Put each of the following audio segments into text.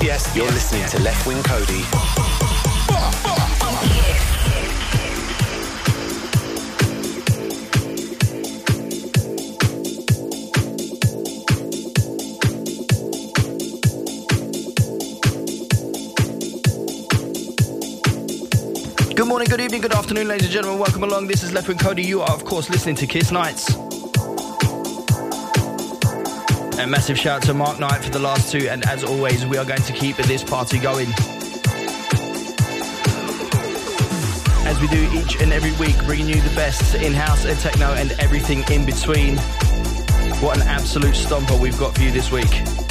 Yes, you're listening to Left Wing Cody. Good morning, good evening, good afternoon, ladies and gentlemen. Welcome along. This is Left Wing Cody. You are, of course, listening to Kiss Nights. A massive shout out to Mark Knight for the last two, and as always, we are going to keep this party going. As we do each and every week, bringing you the best in-house and techno and everything in between. What an absolute stomper we've got for you this week.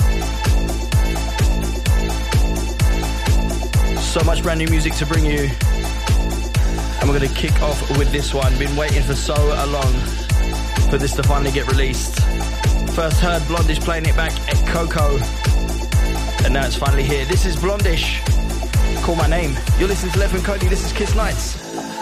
So much brand new music to bring you. And we're going to kick off with this one. Been waiting for so long for this to finally get released. First heard Blondish playing it back at Coco. And now it's finally here. This is Blondish. Call My Name. You're listening to Left Wing Cody. This is Kiss Nights.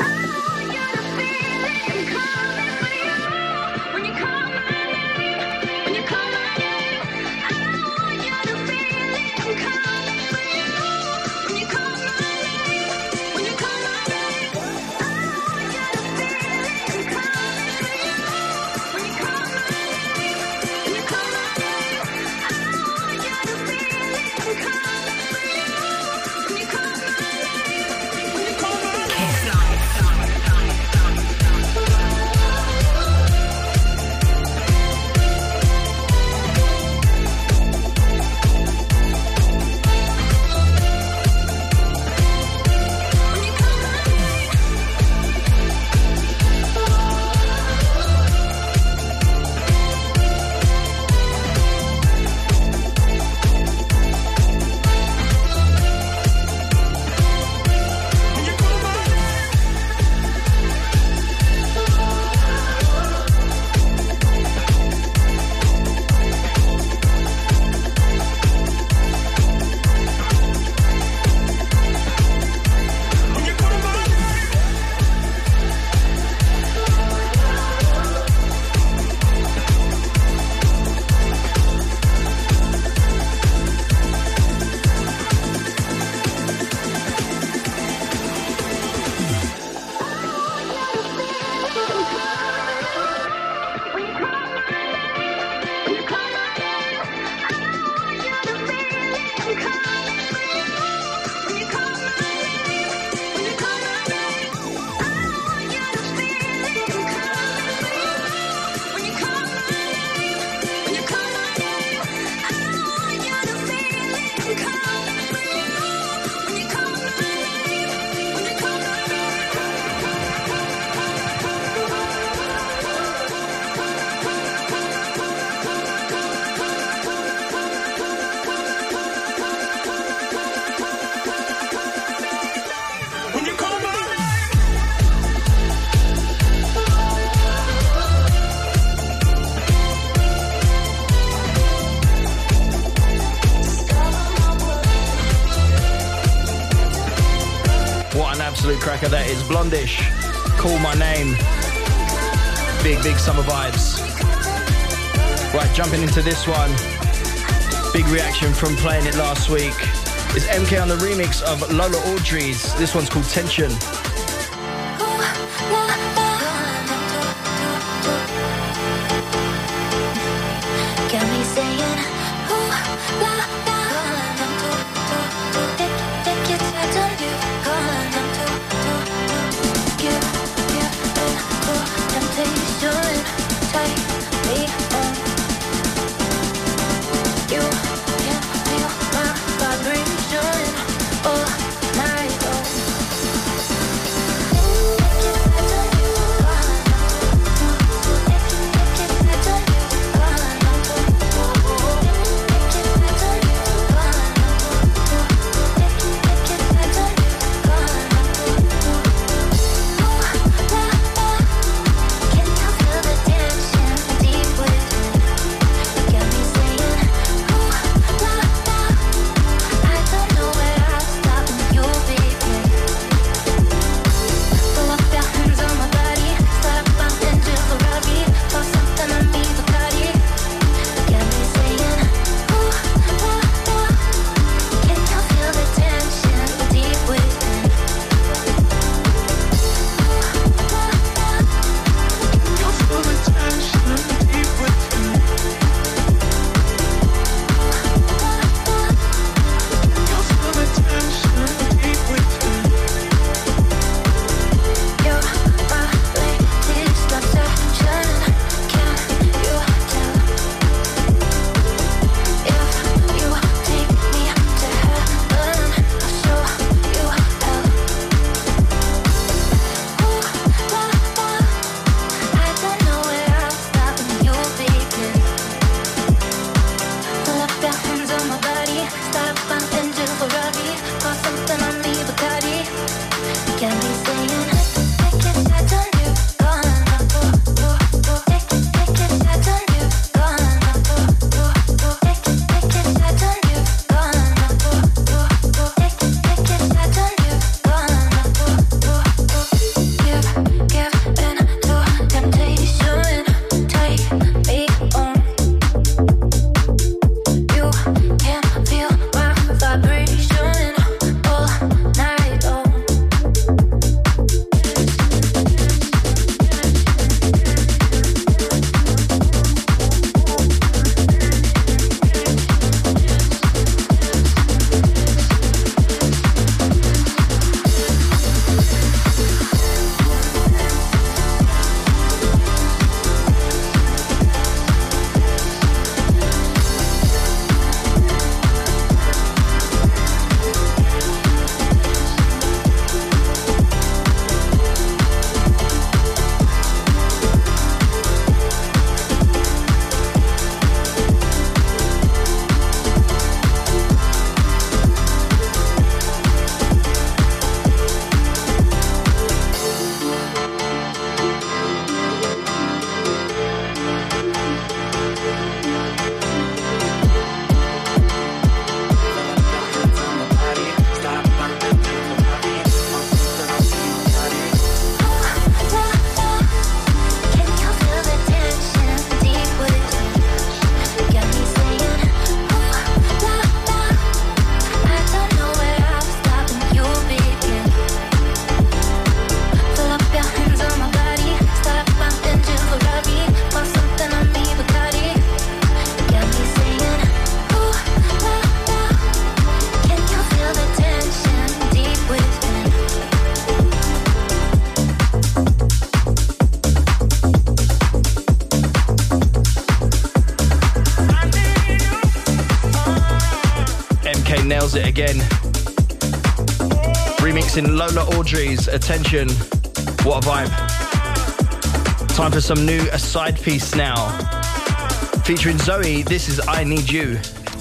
Cracker, that is Blondish. Call My Name. Big summer vibes. Right, jumping into this one. Big reaction from playing it last week. It's MK on the remix of Lola Audrey's. This one's called Tension. nails it again. Remixing Lola Audrey's Attention. What a vibe. Time for some new side piece now. Featuring Zoe, this is I Need You.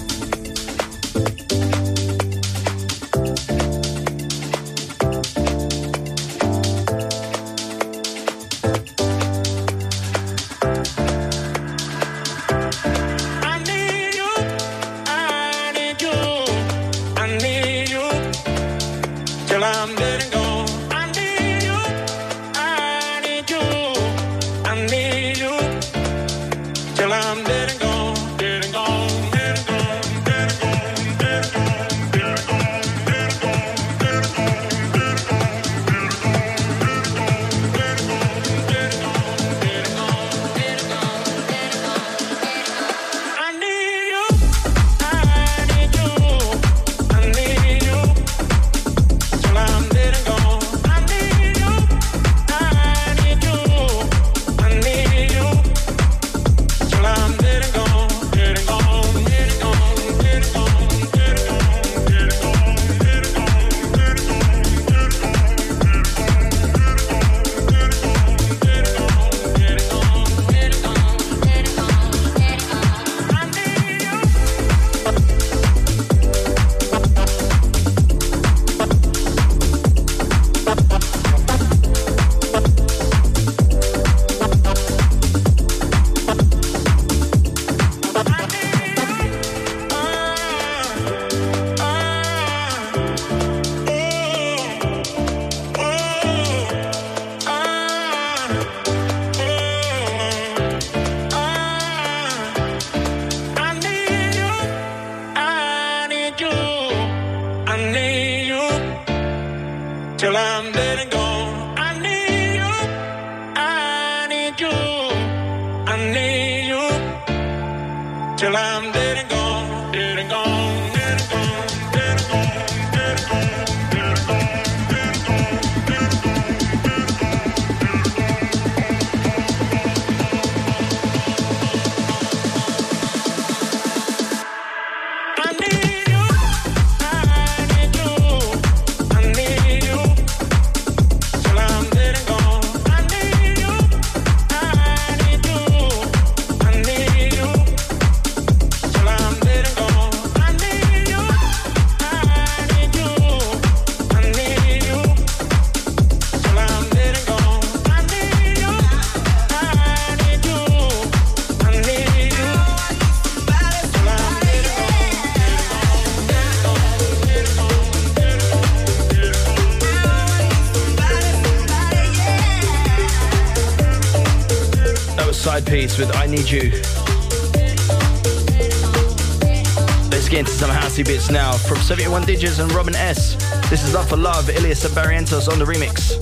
Piece with I Need You. Let's get into some housey bits now from 71 Digits and Robin S. This is Love for Love, Ilias and Barrientos on the remix.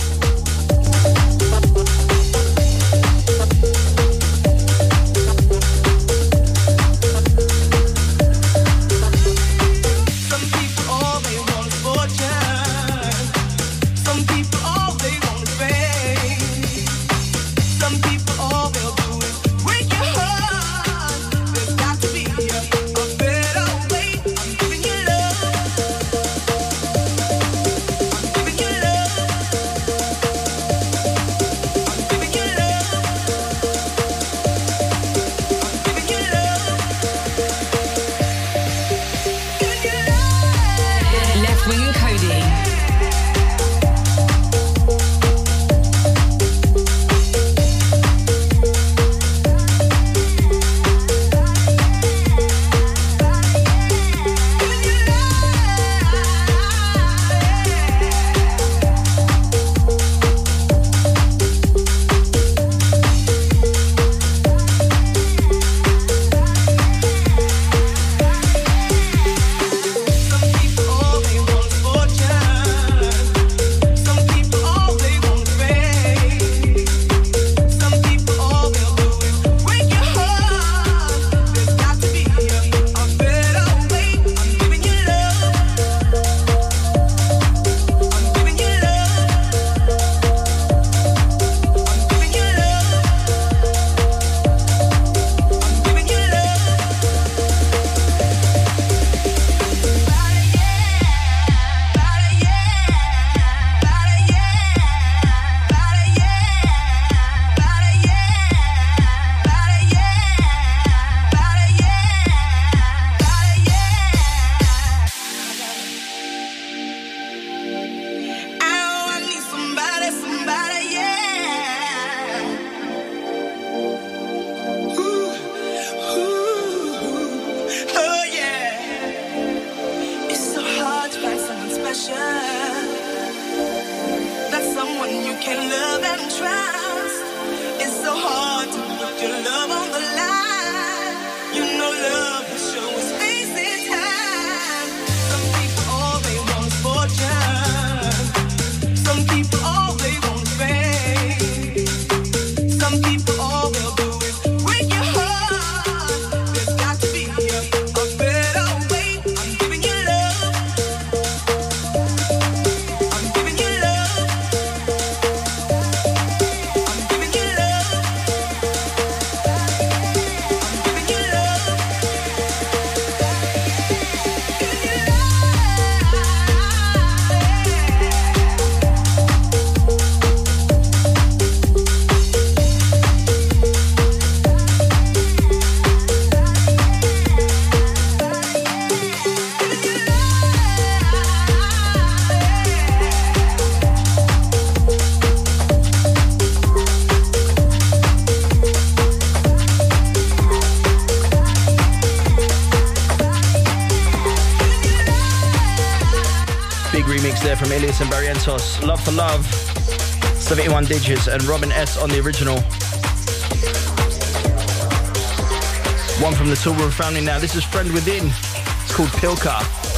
there from Ilias and Barrientos. Love for Love, 71 Digits, and Robin S on the original. One from the Toolroom family now. This is Friend Within. It's called Pilka.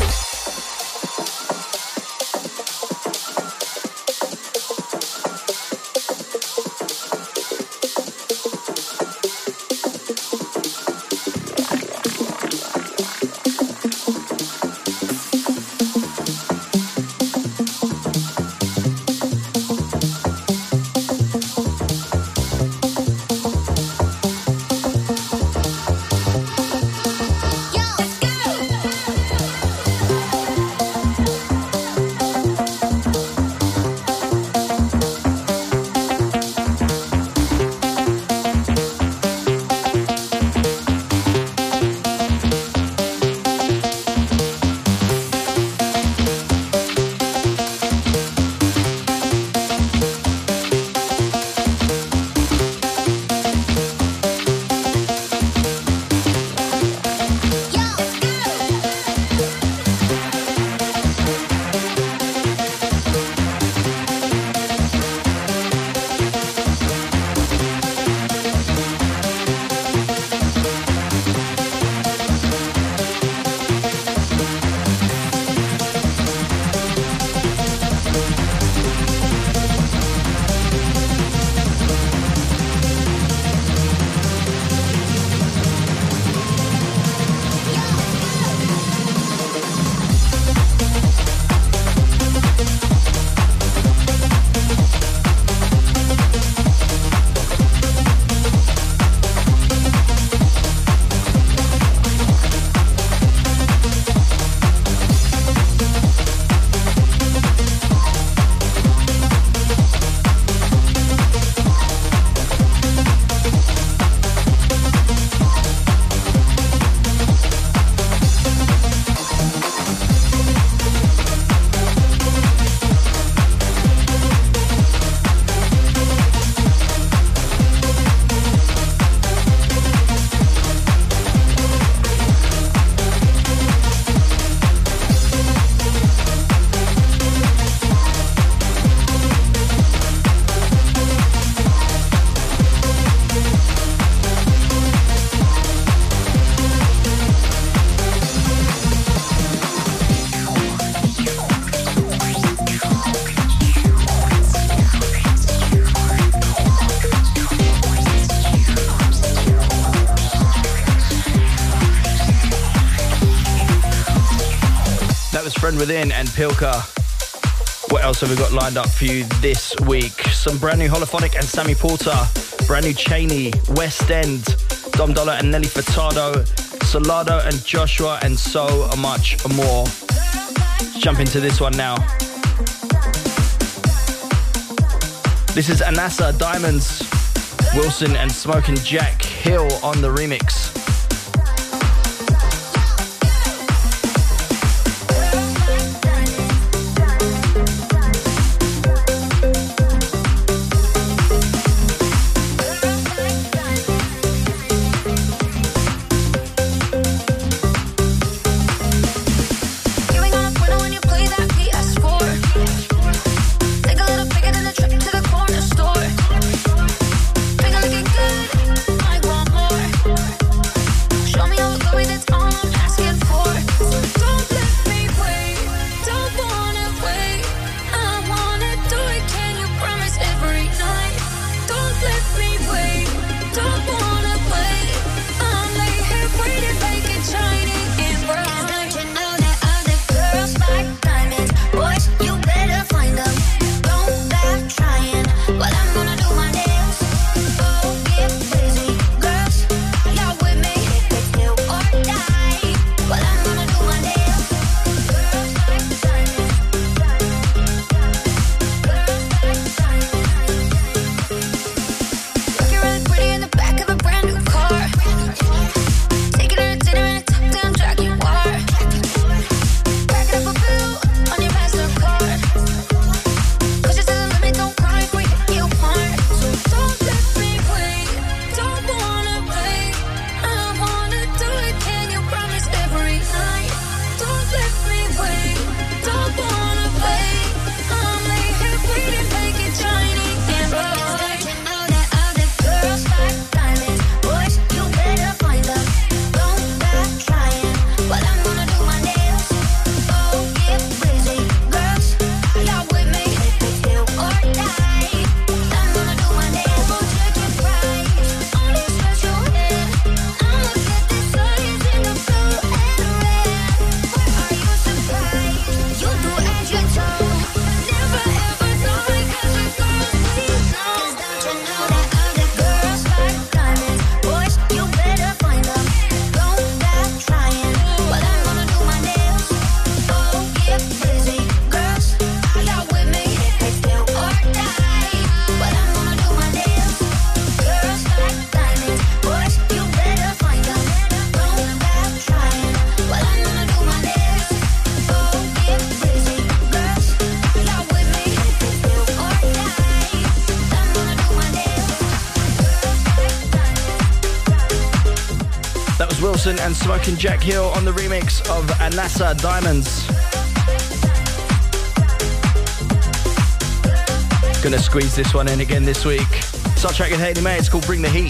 Friend Within and Pilka. What else have we got lined up for you this week? Some brand new Holophonic and Sammy Porter, brand new Cheney, West End, Dom Dollar and Nelly Furtado, Solado and Joshua, and so much more. Let's jump into this one now. This is Anasa, Diamonds, Wilson and Smokin' Jack Hill on the remix. Bigger looking good, I want more. Jules Wilson and Smoking Jack Hill on the remix of Anassa Diamonds. Gonna squeeze this one in again this week. Subtrack and Haley May, it's called Bring the Heat.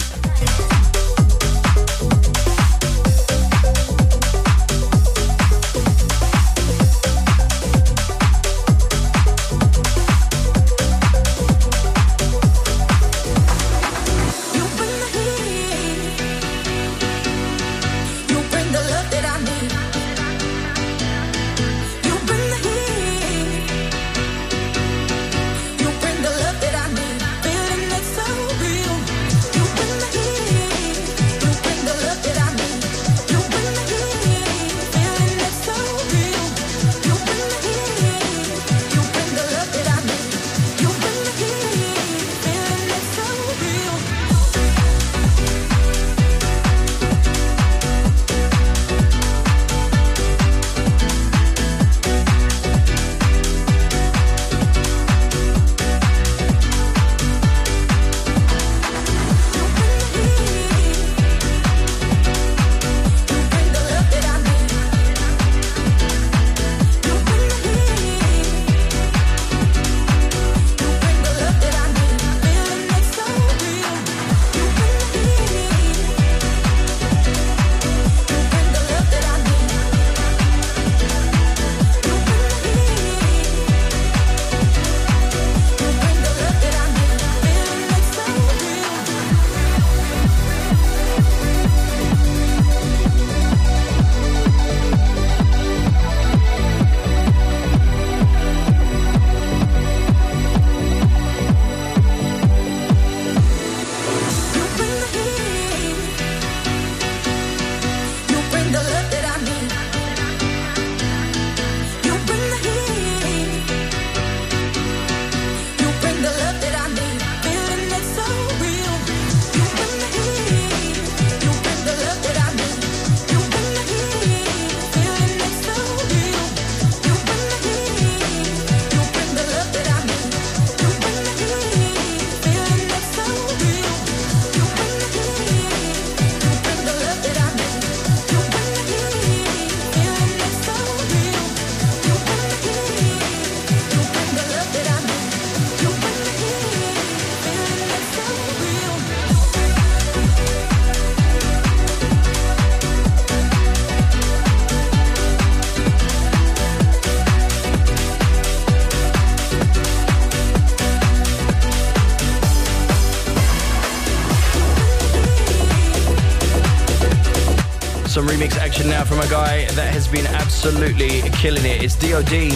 Some remix action now from a guy that has been absolutely killing it. It's D.O.D.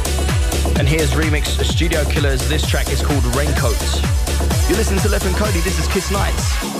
And here's remix Studio Killers. This track is called Raincoat. You're listening to Left Wing Cody. This is Kiss Nights.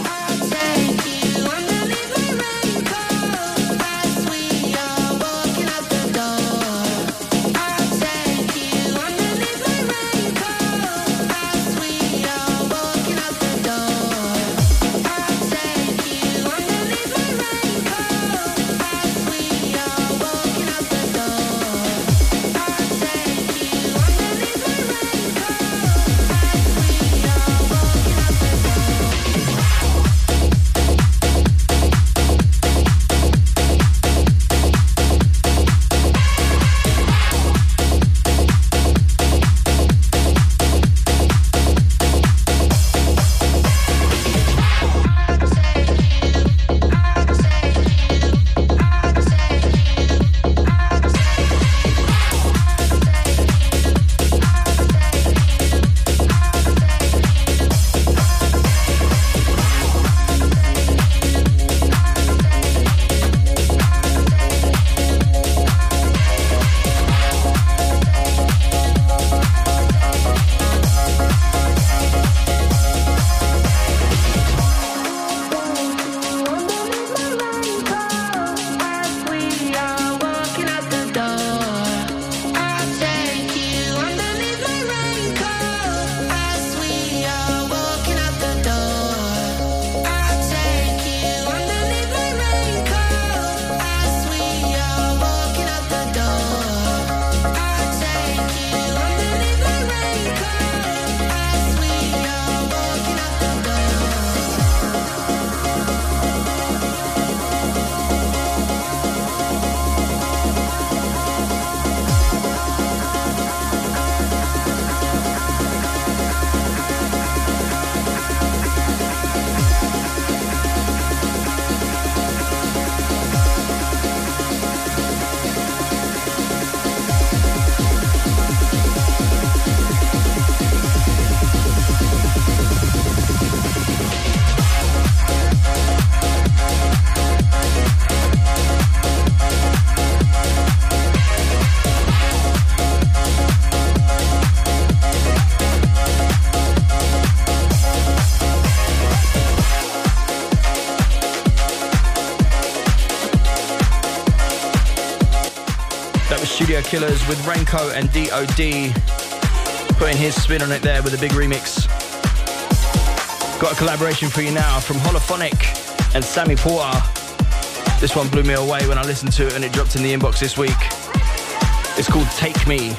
Studio Killers with Renko and D.O.D. putting his spin on it there with a big remix. Got a collaboration for you now from Holophonic and Sammy Porter. This one blew me away when I listened to it and it dropped in the inbox this week. It's called Take Me.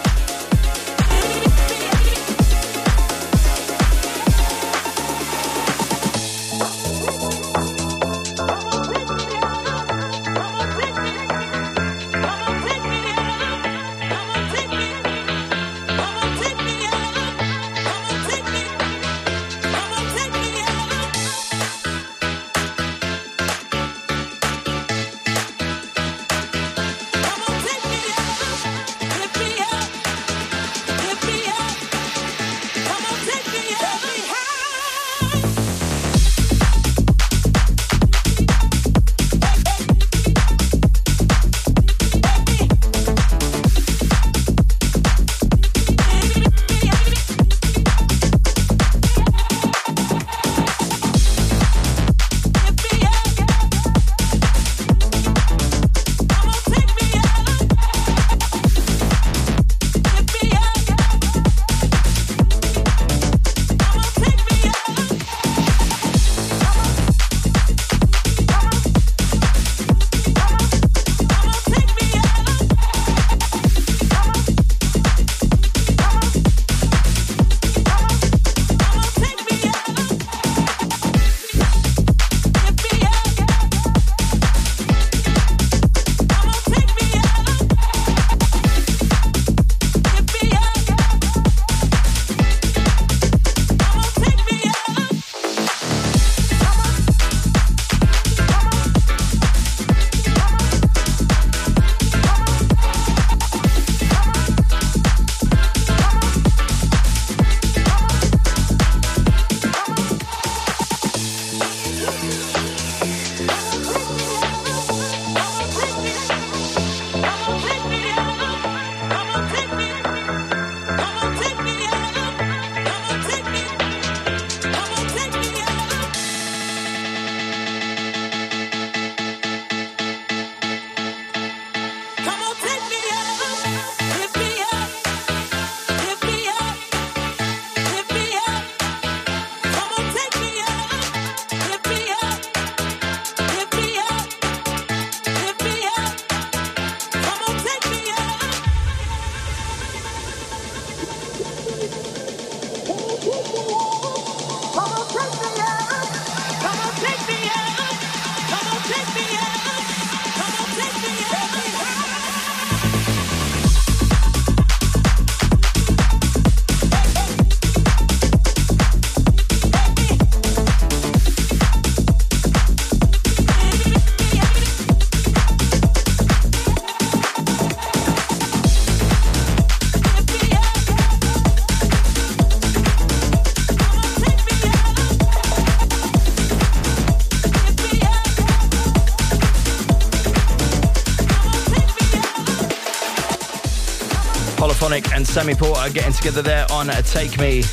And Sammy Porter getting together there on Take Me.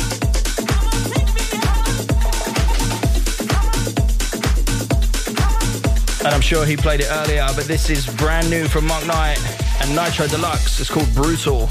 And I'm sure he played it earlier, but this is brand new from Mark Knight and Nitro Deluxe. It's called Brutal.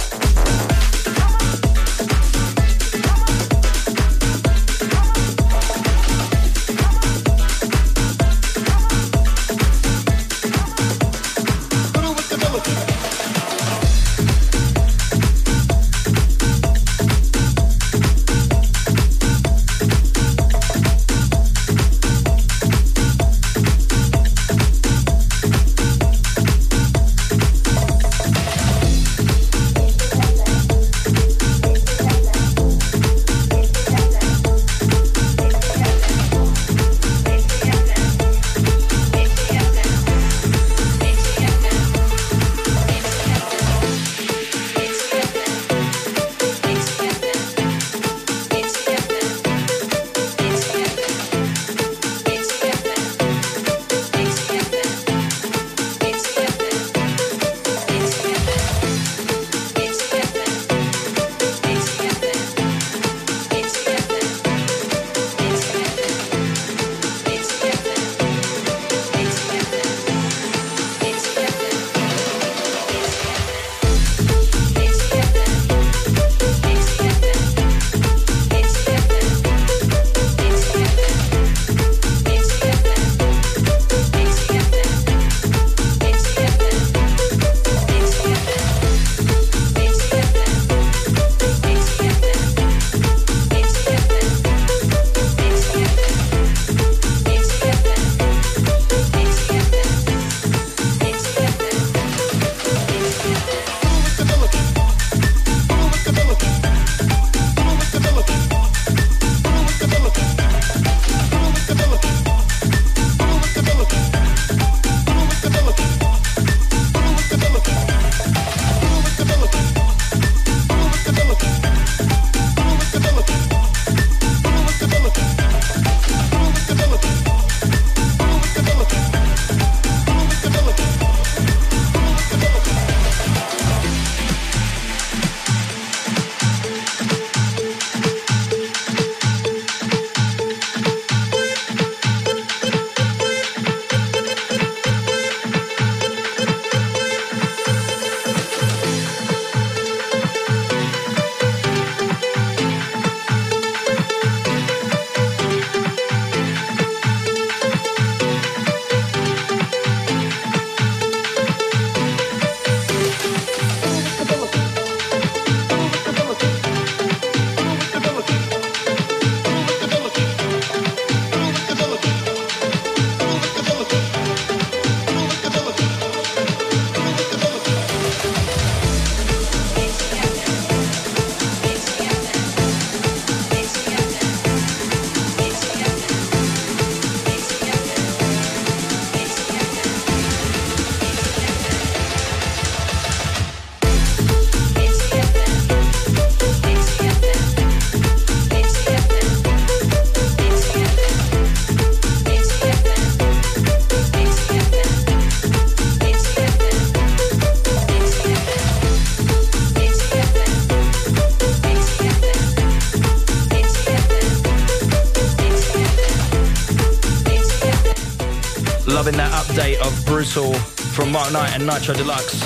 Loving that update of Brutal from Mark Knight and Nitro Deluxe.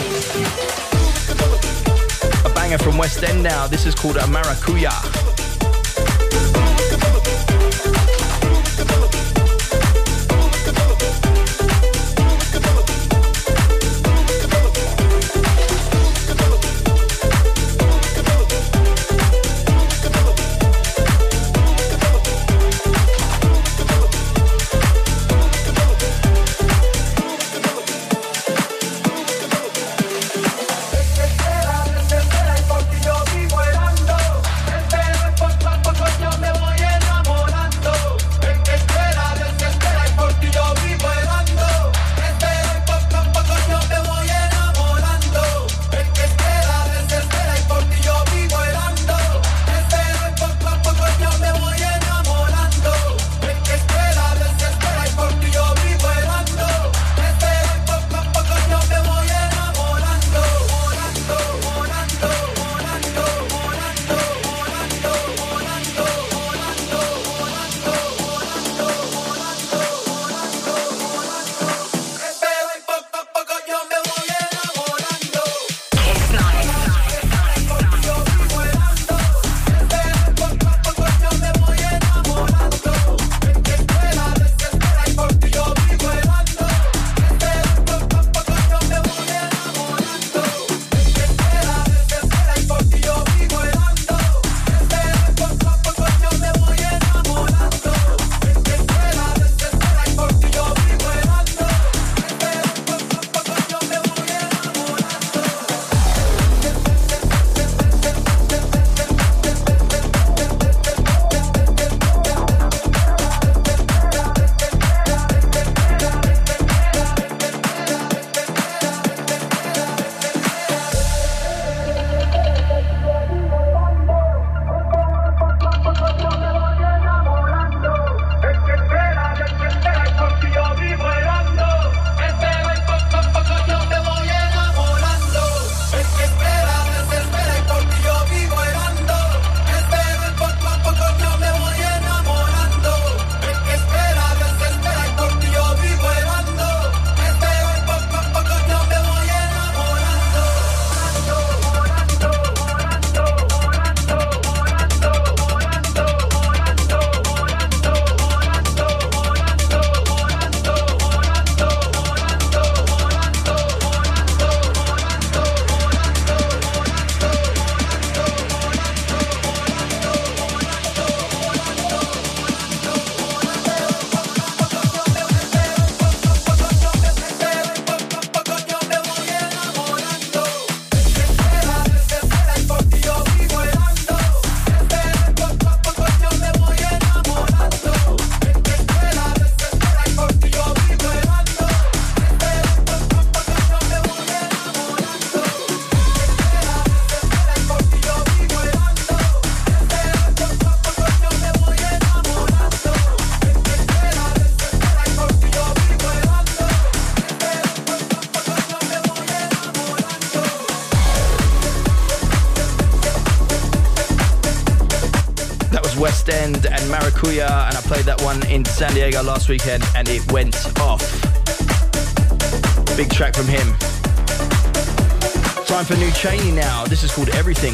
A banger from West End now. This is called a Maracuya. West End and Maracuya, and I played that one in San Diego last weekend and it went off. Big track from him. Time for new Cheney now. This is called Everything.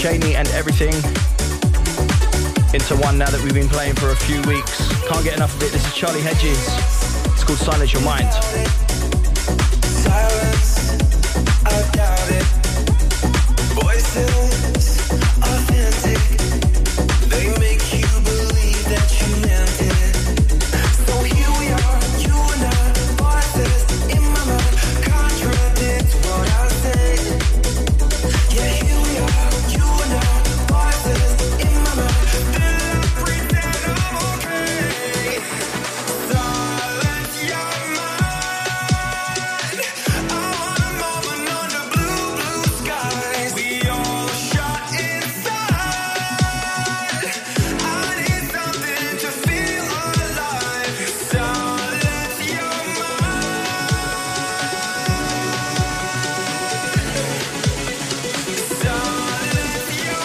Janie and Everything into one now that we've been playing for a few weeks. Can't get enough of it. This is Charlie Hedges. It's called Silence Your Mind. Silence, I doubt it. Voices, authentic. They make you believe that you meant it. So here we are, you and I. Voices in my mind contradict what I say. Yeah, here we are, you and I. Voices in my mind. Still I pretend I'm okay. Silence your mind. I want a moment under blue, blue skies. We all shot inside. I need something to feel alive. Silence your mind. Silence your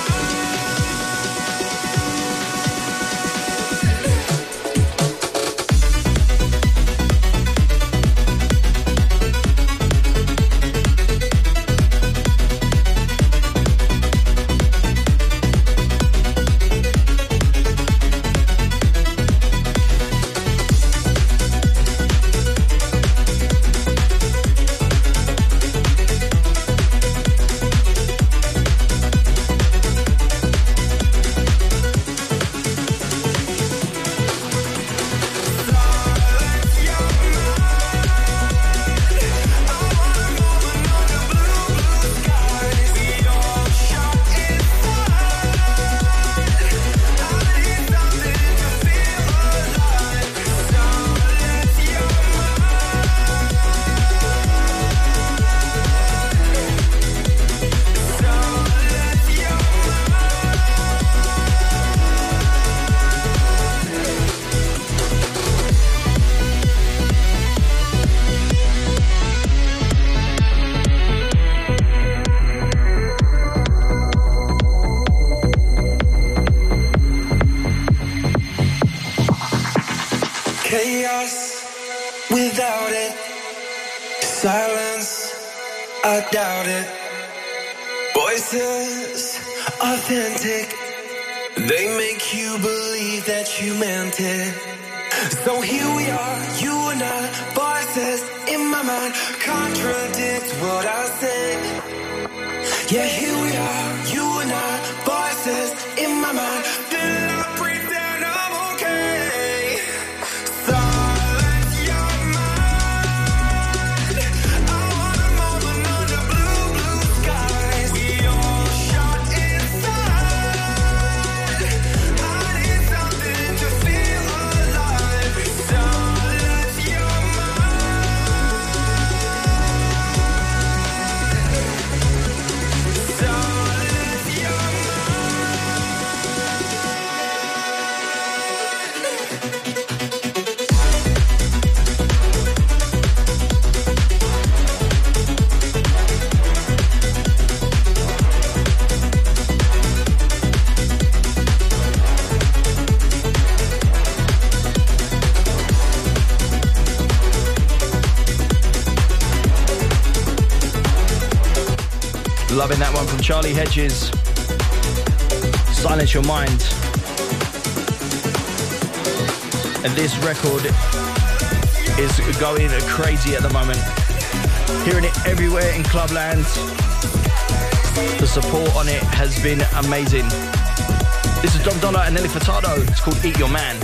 chaos without it. Silence, I doubt it. Voices, authentic. They make you believe that you meant it. So here we are, you and I. Voices in my mind contradict what I say. Yeah, here we are, you and I. Voices in my mind. Still I pretend I'm okay. Silence your mind. I want a moment under blue, blue skies. We all shot inside. I need something to feel alive. Silence your mind. Silence your Loving that one from Charlie Hedges. Silence Your Mind. And this record is going crazy at the moment. Hearing it everywhere in Clubland. The support on it has been amazing. This is Dom Dollar and Nelly Furtado. It's called Eat Your Man.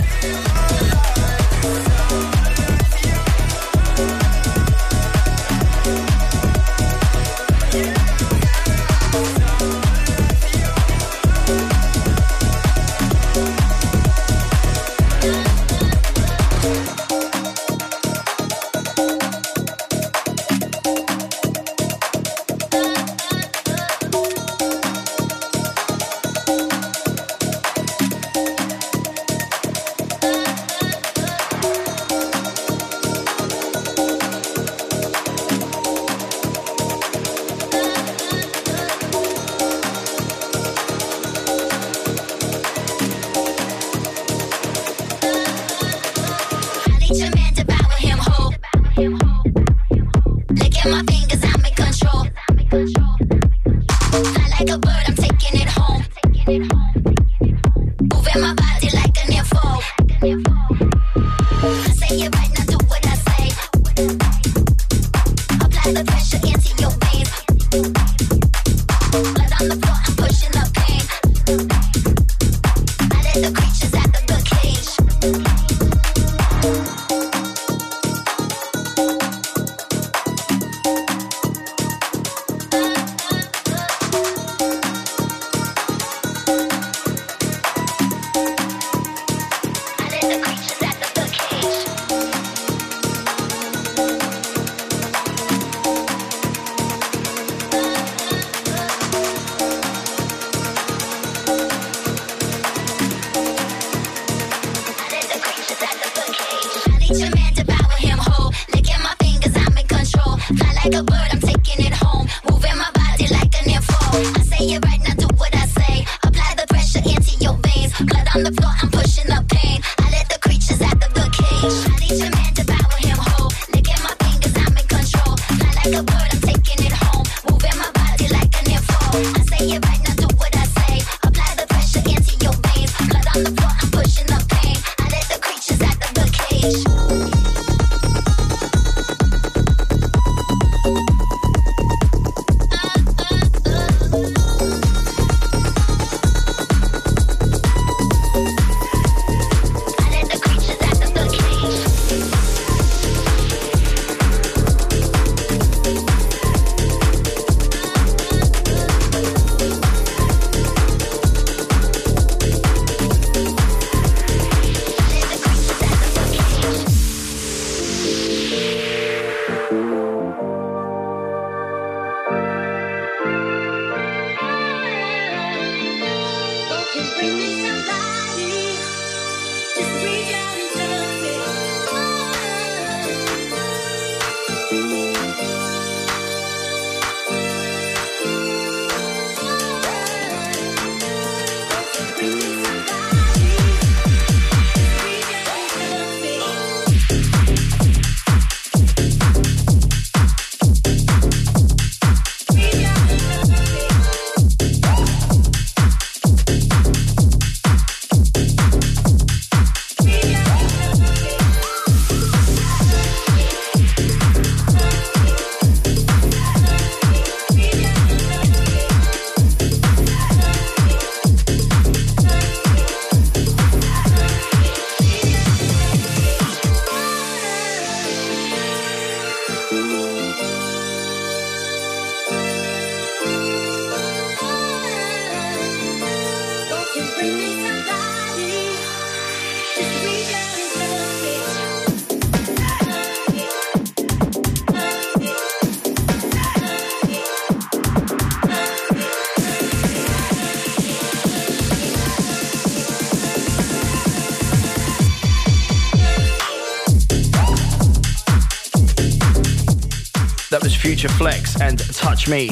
That was Future Flex and Touch Me.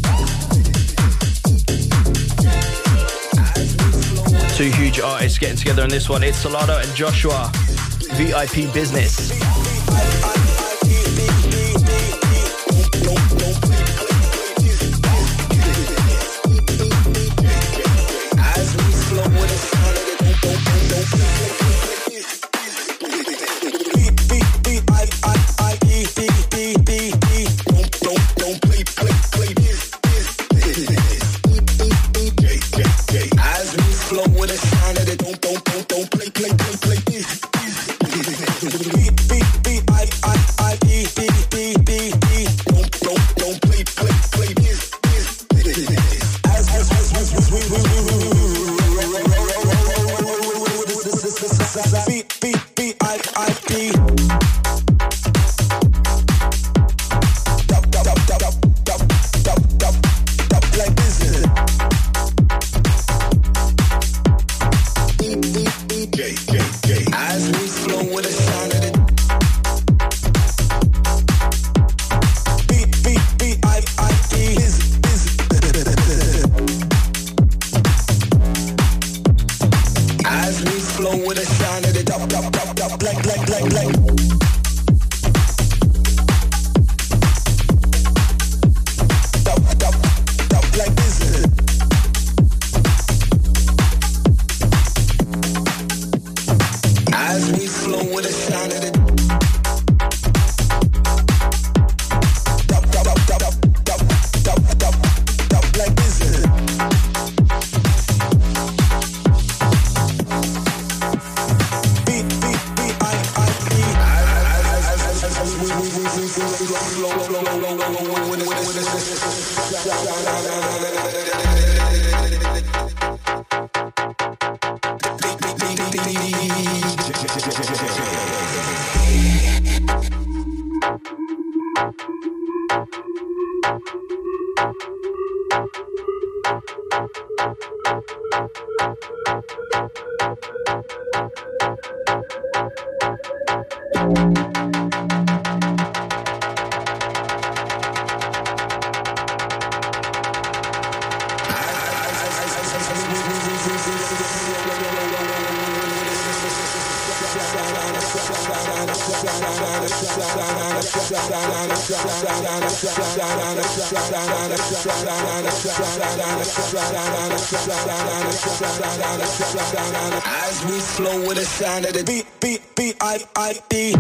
Two huge artists getting together on this one. It's Solardo and Joshua. VIP Business. As we flow with the sound of the beat, B-I-I-D.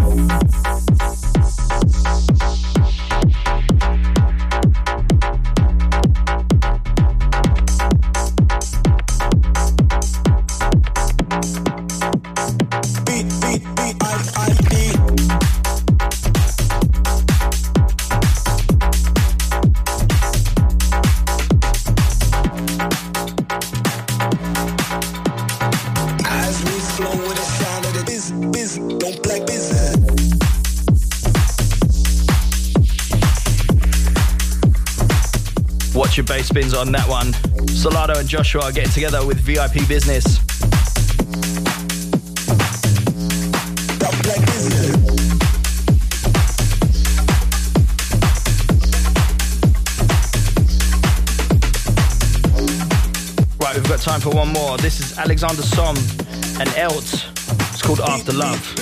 Watch your bass spins on that one. Solado and Joshua are getting together with VIP Business. Right, we've got time for one more. This is Alexander Som and Elt. It's called After Love.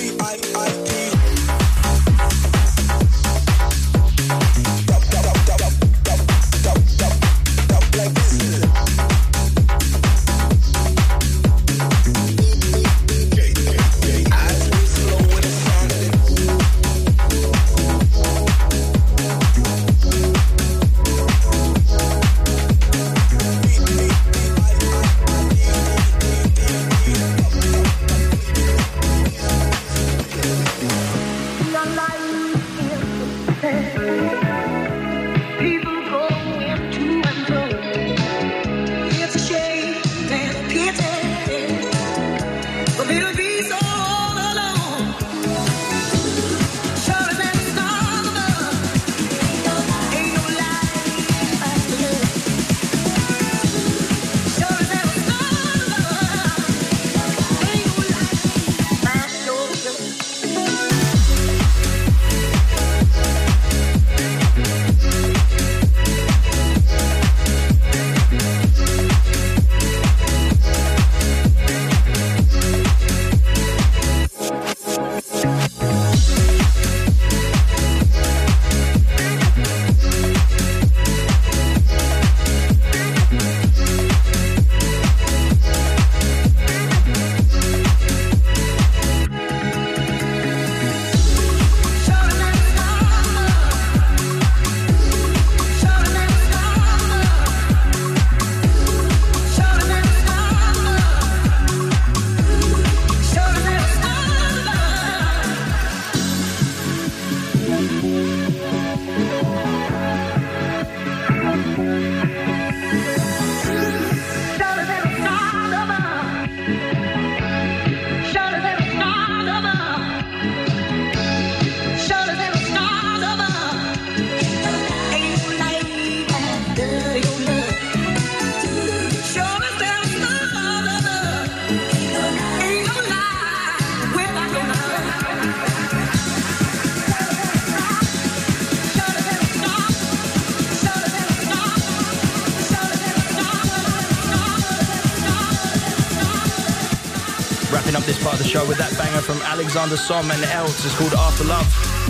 Up this part of the show with that banger from Alexander Som and Elt. It's called After Love.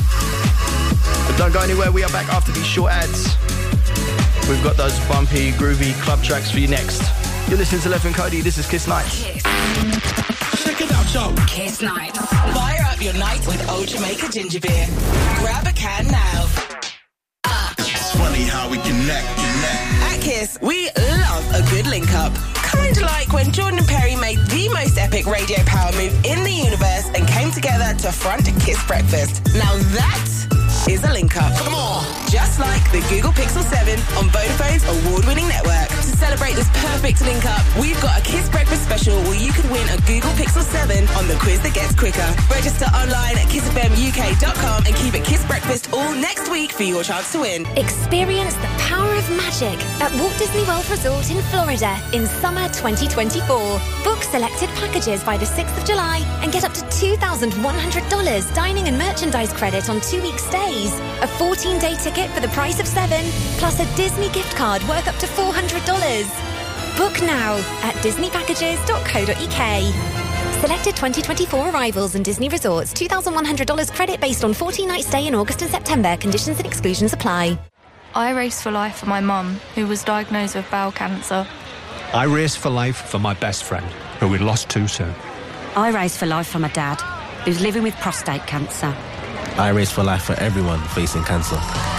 But don't go anywhere, we are back after these short ads. We've got those bumpy, groovy club tracks for you next. You're listening to Left Wing Cody, this is Kiss Night. Kiss. Check it out, yo. Kiss Night. Fire up your night with Old Jamaica Ginger Beer. Grab a can now. It's funny how we connect. At Kiss, we love a good link up. Kind of like when Jordan and Perry made the most epic radio power move in the universe and came together to front a Kiss breakfast. Now that is a link up. Come on! Just like the Google Pixel 7 on Vodafone's award-winning network. To celebrate this perfect link up, we've got a Kiss Breakfast special where you can win a Google Pixel 7 on the quiz that gets quicker. Register online at kissfmuk.com and keep it Kiss Breakfast all next week for your chance to win. Experience the power of magic at Walt Disney World Resort in Florida in summer 2024. Book selected packages by the 6th of July and get up to $2,100 dining and merchandise credit on 2-week stays. A 14-day ticket for the price of 7, plus a Disney gift card worth up to $400. Book now at disneypackages.co.uk. Selected 2024 arrivals and Disney resorts. $2,100 credit based on 14-night stay in August and September. Conditions and exclusions apply. I race for life for my mum, who was diagnosed with bowel cancer. I race for life for my best friend, who we lost too soon. I race for life for my dad, who's living with prostate cancer. I race for life for everyone facing cancer.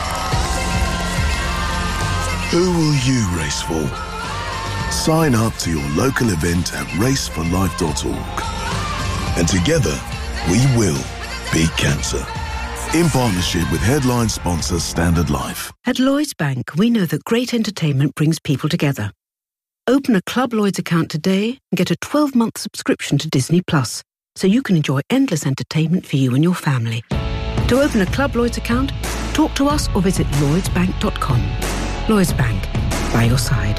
Who will you race for? Sign up to your local event at raceforlife.org. And together, we will beat cancer. In partnership with headline sponsor Standard Life. At Lloyds Bank, we know that great entertainment brings people together. Open a Club Lloyds account today and get a 12-month subscription to Disney Plus, so you can enjoy endless entertainment for you and your family. To open a Club Lloyds account, talk to us or visit lloydsbank.com. Lloyds Bank, by your side.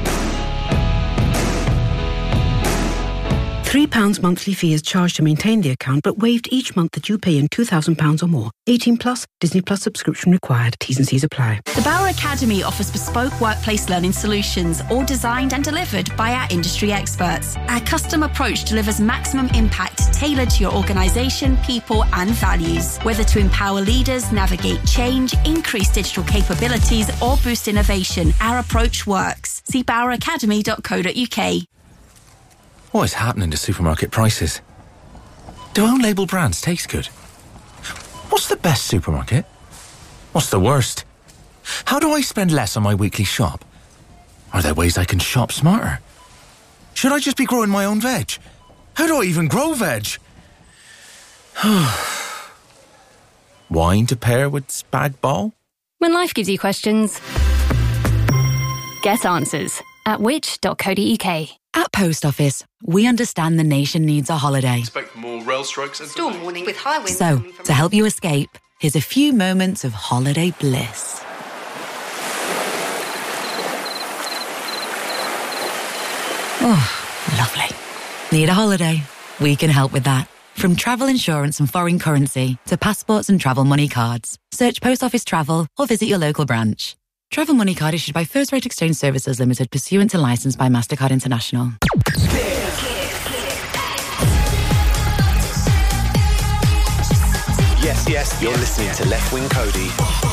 £3 monthly fee is charged to maintain the account, but waived each month that you pay in £2,000 or more. 18 plus, Disney Plus subscription required. T's and C's apply. The Bauer Academy offers bespoke workplace learning solutions, all designed and delivered by our industry experts. Our custom approach delivers maximum impact tailored to your organisation, people and values. Whether to empower leaders, navigate change, increase digital capabilities or boost innovation, our approach works. See BauerAcademy.co.uk. What is happening to supermarket prices? Do own-label brands taste good? What's the best supermarket? What's the worst? How do I spend less on my weekly shop? Are there ways I can shop smarter? Should I just be growing my own veg? How do I even grow veg? Wine to pair with spag bol? When life gives you questions, get answers at which.co.uk. At Post Office, we understand the nation needs a holiday. Expect more rail strikes and storm warning with high winds. So, to help you escape, here's a few moments of holiday bliss. Oh, lovely. Need a holiday? We can help with that. From travel insurance and foreign currency to passports and travel money cards. Search Post Office Travel or visit your local branch. Travel money card issued by First Rate Exchange Services Limited, pursuant to licence by MasterCard International. Yes, you're listening to Left Wing Cody.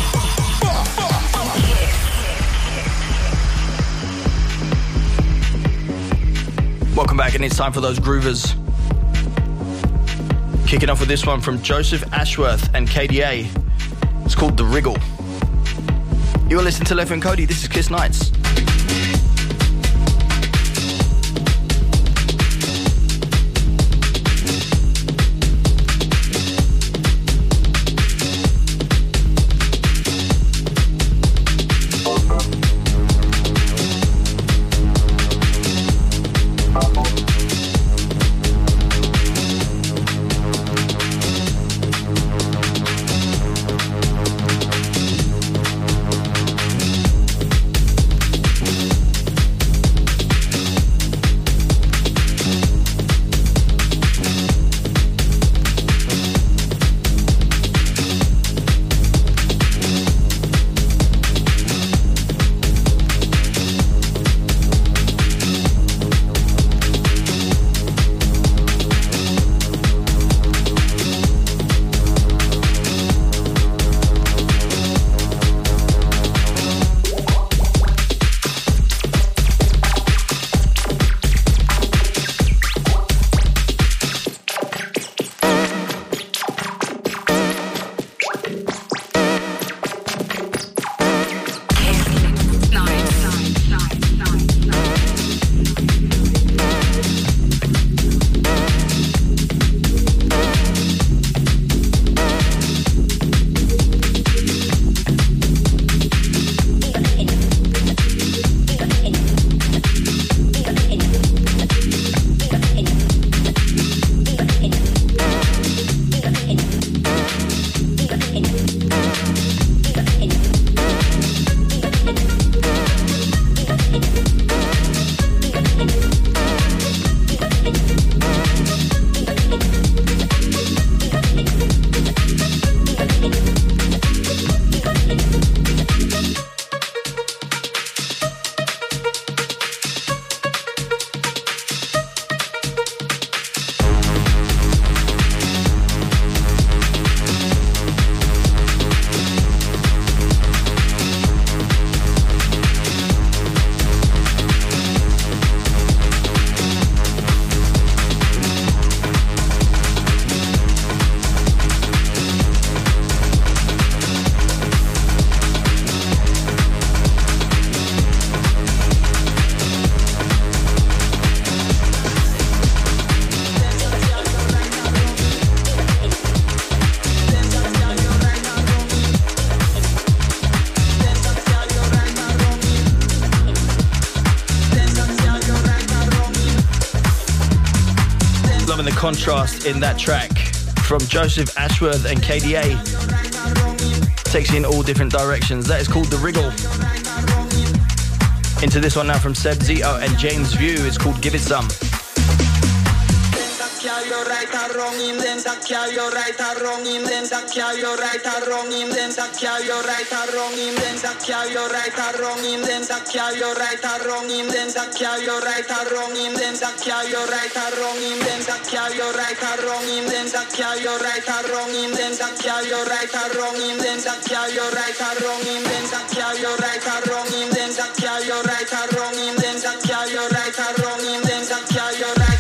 Welcome back, and it's time for those groovers. Kicking off with this one from Joseph Ashworth and KDA. It's called The Wriggle. You're listening to Left Wing Cody. This is Kiss Nights. loving the contrast in that track from Joseph Ashworth and KDA. Takes you in all different directions. That is called The Wriggle. Into this one now from Seb Zito and James View. It's called Give It Some. You're right or wrong in them, you're right or wrong in them, you're right or wrong in them, you're right or wrong in them, you're right or wrong in them, you're right or wrong in them, you're right or wrong in them, you're right or wrong in them, you're right or wrong in them, you're right or wrong in them, you're right or wrong in them, you're right or wrong in them, you're right or wrong in them, you're right or wrong in them, you're right or wrong in them, you're right.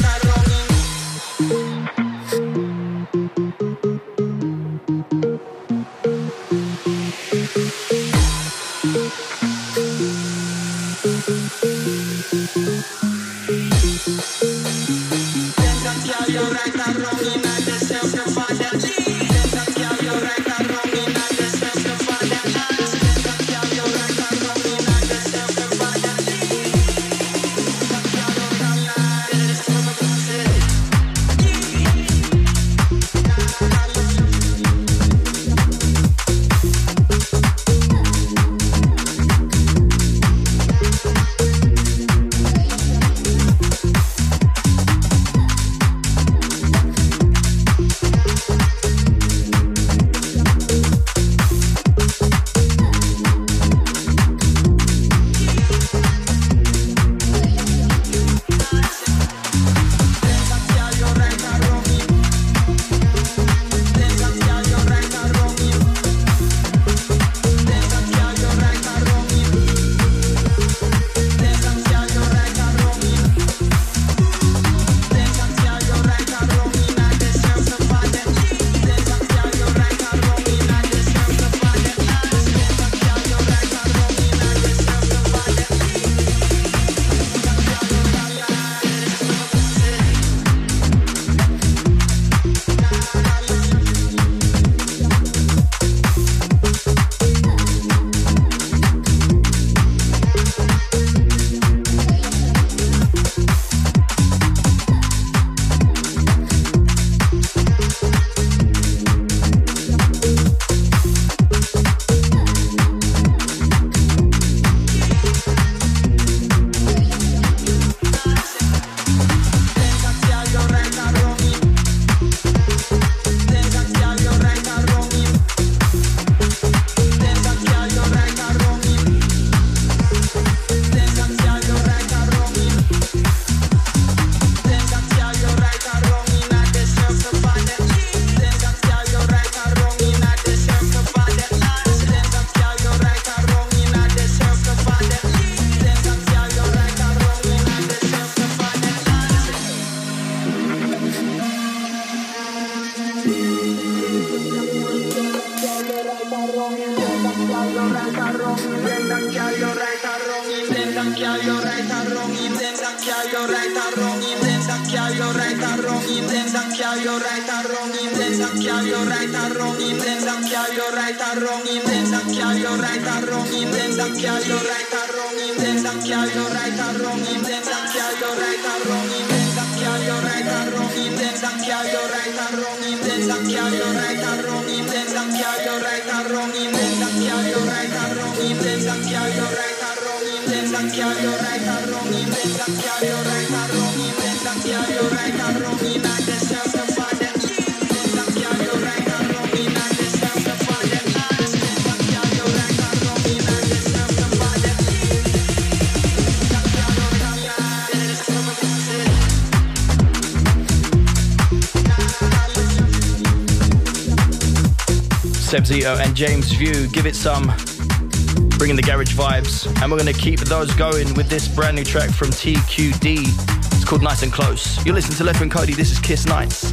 Seb Zito and James View, Give It Some, bringing the garage vibes. And we're going to keep those going with this brand new track from TQD. It's called Nice and Close. You're listening to Left Wing Cody. This is Kiss Nights.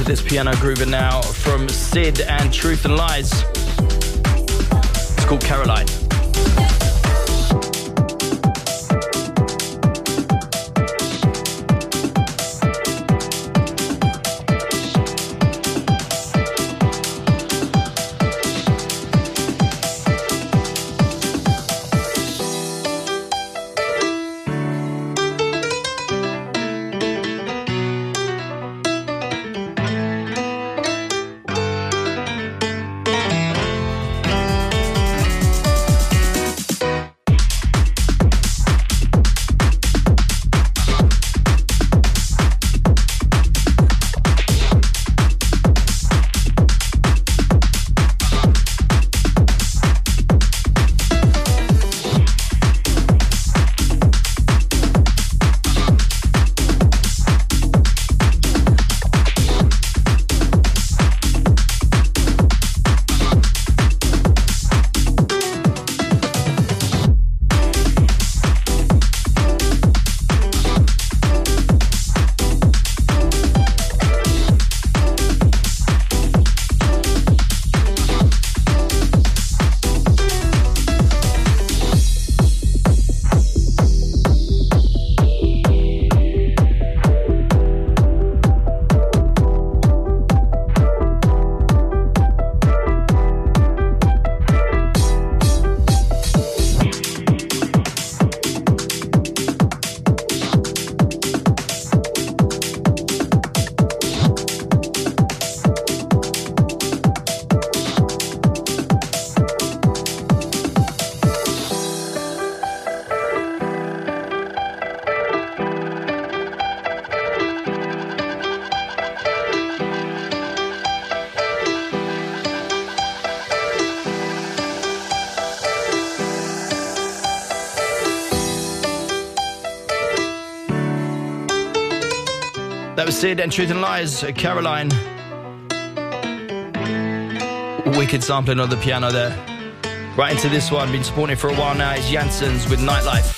this piano groover now from Sid and Truth and Lies. It's called Caroline. That was Sid and Truth and Lies, Caroline. Wicked sampling on the piano there. Right into this one, been supporting it for a while now. It's Janssens with Nightlife.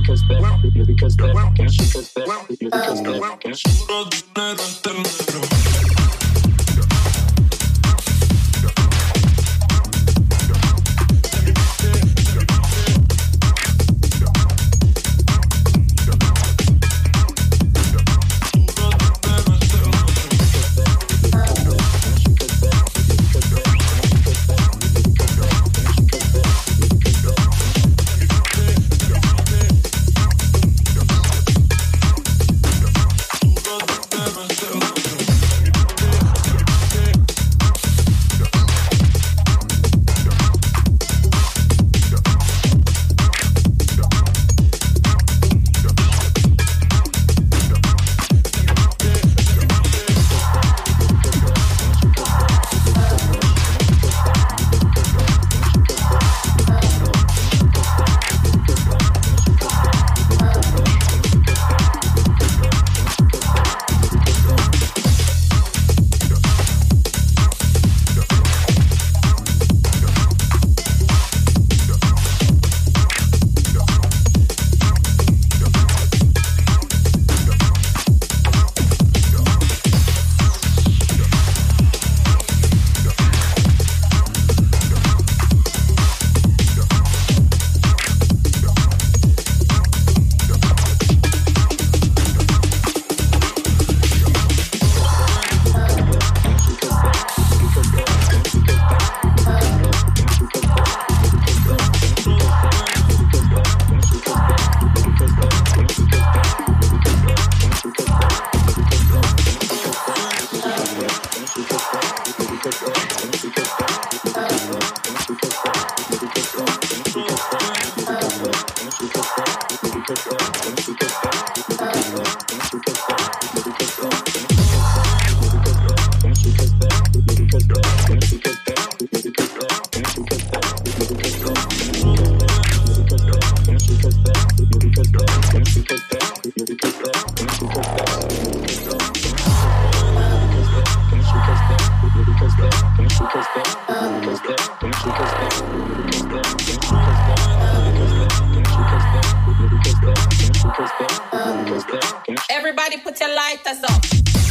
Everybody put your lighters up.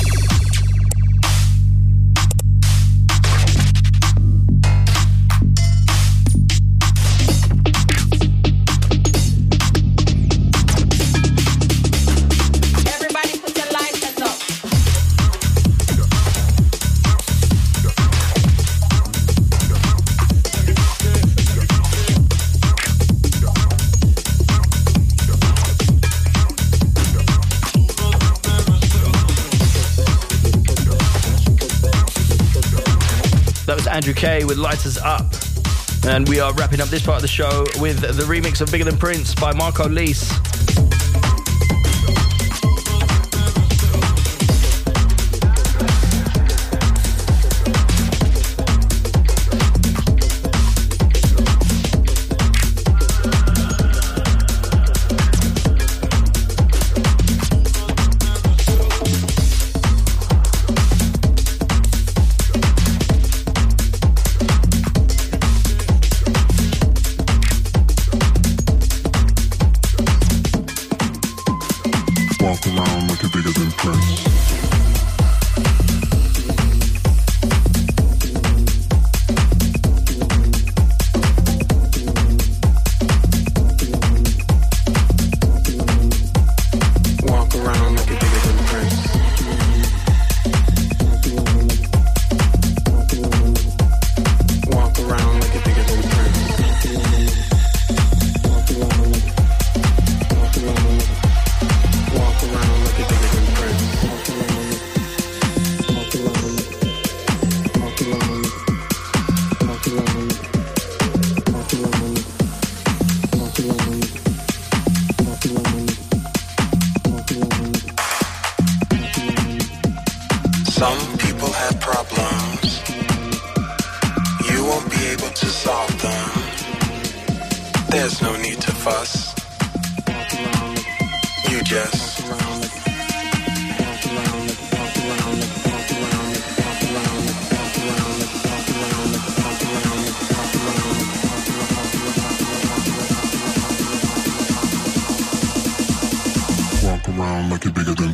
Andrew K with Lighters Up. And we are wrapping up this part of the show with the remix of Bigger Than Prince by Marco Lys. Some people have problems. You won't be able to solve them. There's no need to fuss. You just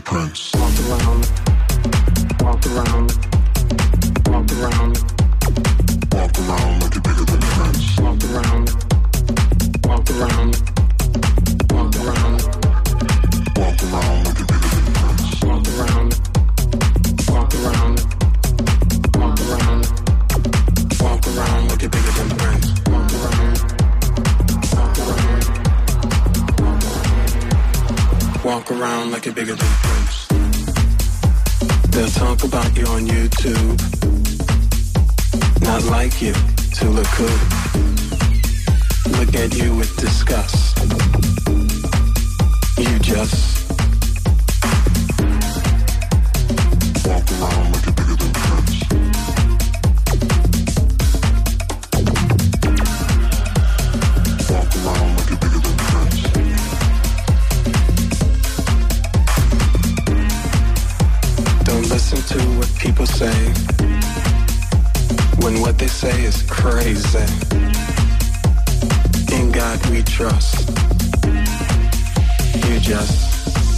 Prince. Walk around. Walk around. Walk around. Walk around like you're bigger than Prince. Walk around. Walk around. Walk around. Walk around like you're bigger than Prince. Walk around. Walk around. Walk around. Walk around like you're bigger than Prince. Walk around. Walk around. Walk around like you're bigger than Prince. They'll talk about you on YouTube. Not like you to look cool. Look at you with disgust. You just walk around like you're bigger than Prince. Walk around like you're bigger than Prince. don't listen to what people say when what they say is crazy. In God we trust. You just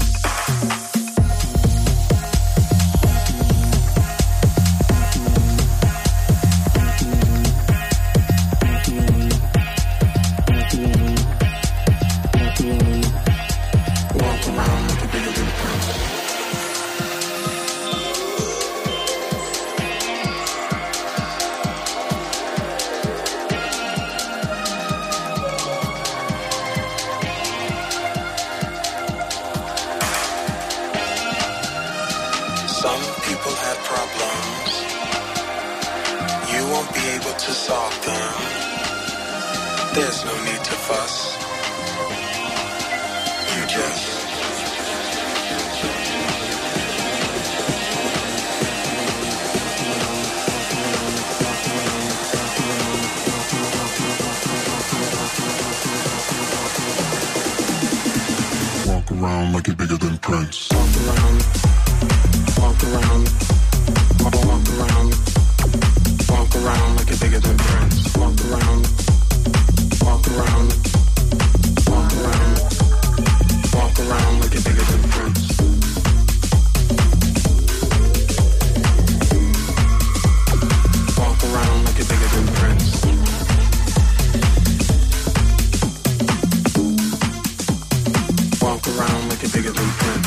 like you're bigger than Prince. Walk around, walk around, walk around, walk around like you're bigger than Prince. Walk around, walk around, walk around, walk around like you're bigger than Prince. Walk around like you're bigger than Prince. Walk around like you're bigger than Prince.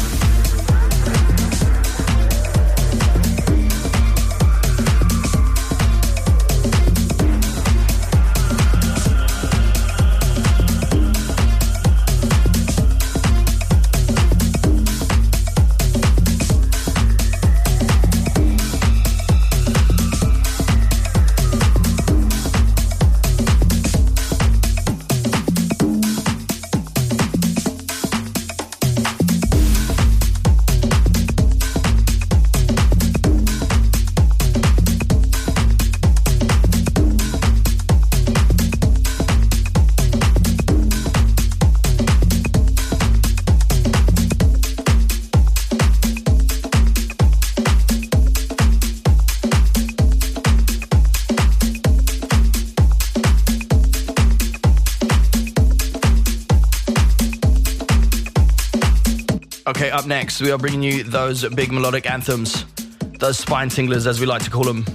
Okay, up next, we are bringing you those big melodic anthems, those spine tinglers as we like to call them.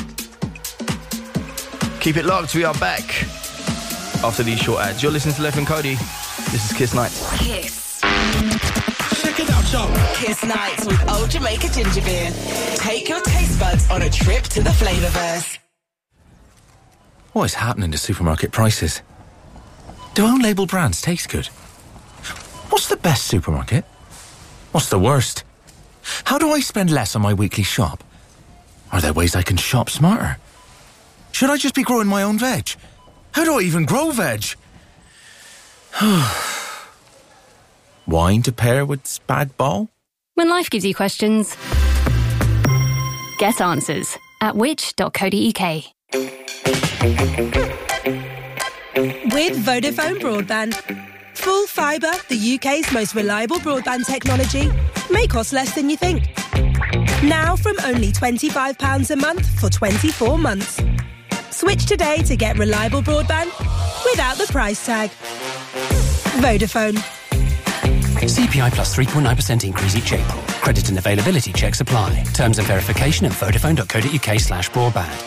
Keep it locked, we are back after these short ads. You're listening to Left and Cody. This is Kiss Night. Kiss. Check it out, y'all. Kiss Nights with Old Jamaica Ginger Beer. Take your taste buds on a trip to the Flavorverse. What is happening to supermarket prices? Do own-label brands taste good? What's the best supermarket? What's the worst? How do I spend less on my weekly shop? Are there ways I can shop smarter? Should I just be growing my own veg? How do I even grow veg? Wine to pair with spag bol? When life gives you questions, get answers at which.co.uk. With Vodafone Broadband. Full fibre, the UK's most reliable broadband technology, may cost less than you think. Now from only £25 a month for 24 months. Switch today to get reliable broadband without the price tag. Vodafone. CPI plus 3.9% increase each April. Credit and availability checks apply. Terms and verification at vodafone.co.uk/broadband.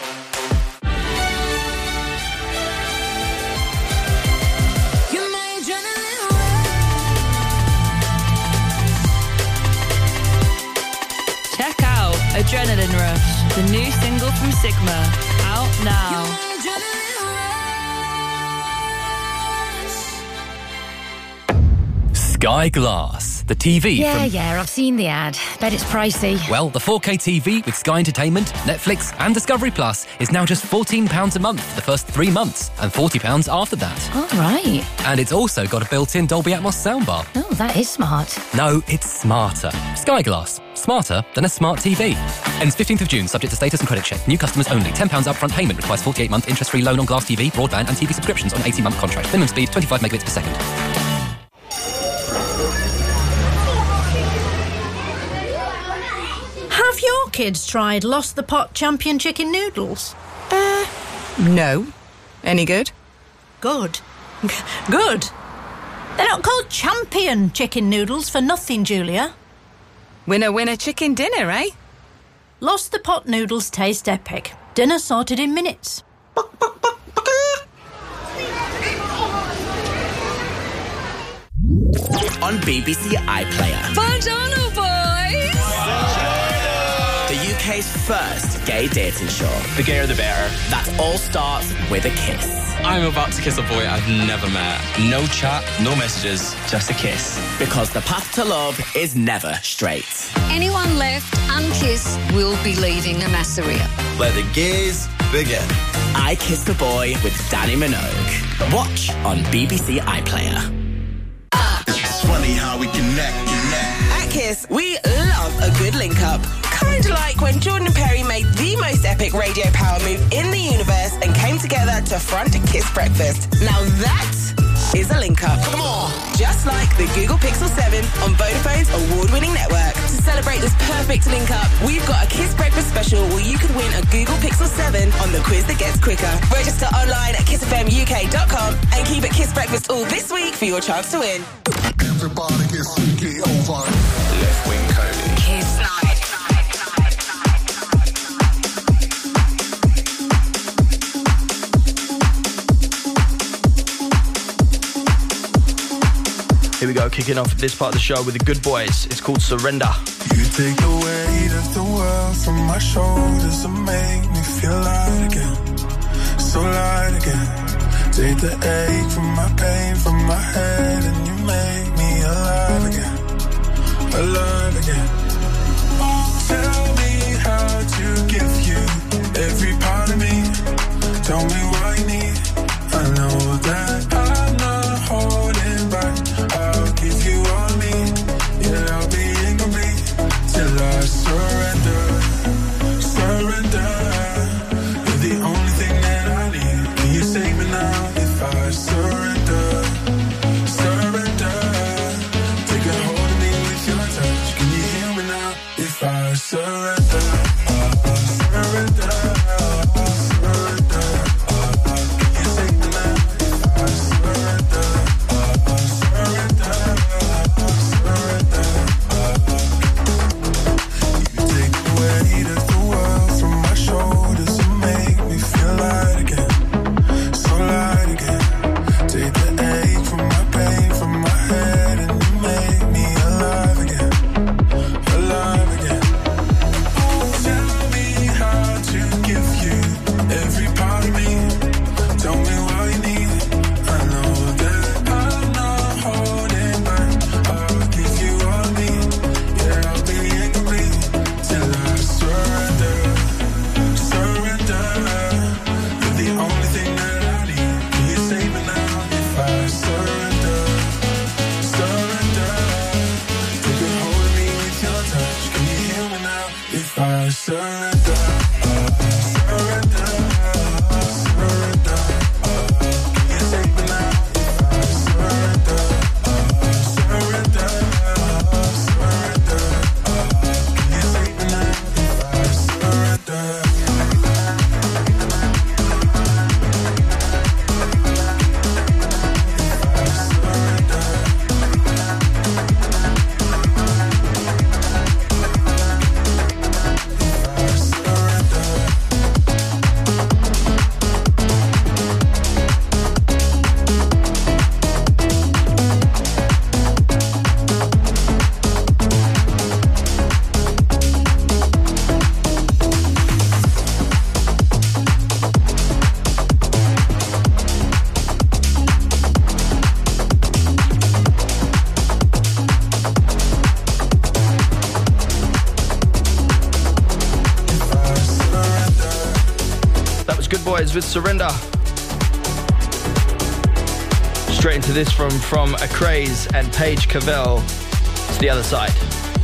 Check out Adrenaline Rush, the new single from Sigma, out now. Sky Glass, the TV from... Yeah, I've seen the ad. Bet it's pricey. Well, the 4K TV with Sky Entertainment, Netflix and Discovery Plus is now just £14 a month for the first 3 months and £40 after that. All right. And it's also got a built-in Dolby Atmos soundbar. Oh, that is smart. No, it's smarter. Sky Glass. Smarter than a smart TV. Ends 15th of June, subject to status and credit check. New customers only. £10 upfront payment requires 48-month interest-free loan on Glass TV, broadband and TV subscriptions on 18-month contract. Minimum speed 25 megabits per second. Have your kids tried Lost the Pot champion chicken noodles? No. Any good? Good. Good. They're not called champion chicken noodles for nothing, Julia. Winner, winner, chicken dinner, eh? Lost the Pot noodles taste epic. Dinner sorted in minutes. On BBC iPlayer. Buongiorno, boys! The UK's first gay dating show. The gayer the better. That all starts with a kiss. I'm about to kiss a boy I've never met. No chat, no messages, just a kiss. Because the path to love is never straight. Anyone left unkissed will be leaving a masseria. Let the gays begin. I Kissed a Boy with Danny Minogue. Watch on BBC iPlayer. It's funny how we connect. At Kiss, we love a good link-up. Kind of like when Jordan and Perry made the most epic radio power move in the universe and came together to front a Kiss breakfast. Now that is a link-up. Come on! Just like the Google Pixel 7 on Vodafone's award-winning network. To celebrate this perfect link-up, we've got a Kiss breakfast special where you could win a Google Pixel 7 on the quiz that gets quicker. Register online at kissfmuk.com and keep it Kiss breakfast all this week for your chance to win. Everybody gets get over. Left Wing Cody. Kiss Night. Here we go, kicking off this part of the show with the Good Boys. It's called Surrender. You take the weight of the world from my shoulders and make me feel light again. So light again. Take the ache from my pain from my head and you make me alive again. Alive again. Tell me how to give you every part of me. Tell me what you need. I know that I'm not holding back. I'll give you all me. Yeah, I'll be incomplete till I surrender. Surrender. You're the only thing that I need. Can you save me now if I surrender? Surrender. Take a hold of me with your touch. Can you hear me now if I surrender? Surrender. Surrender. Scorpions with Surrender. Straight into this from A Craze and Paige Cavell. It's The Other Side.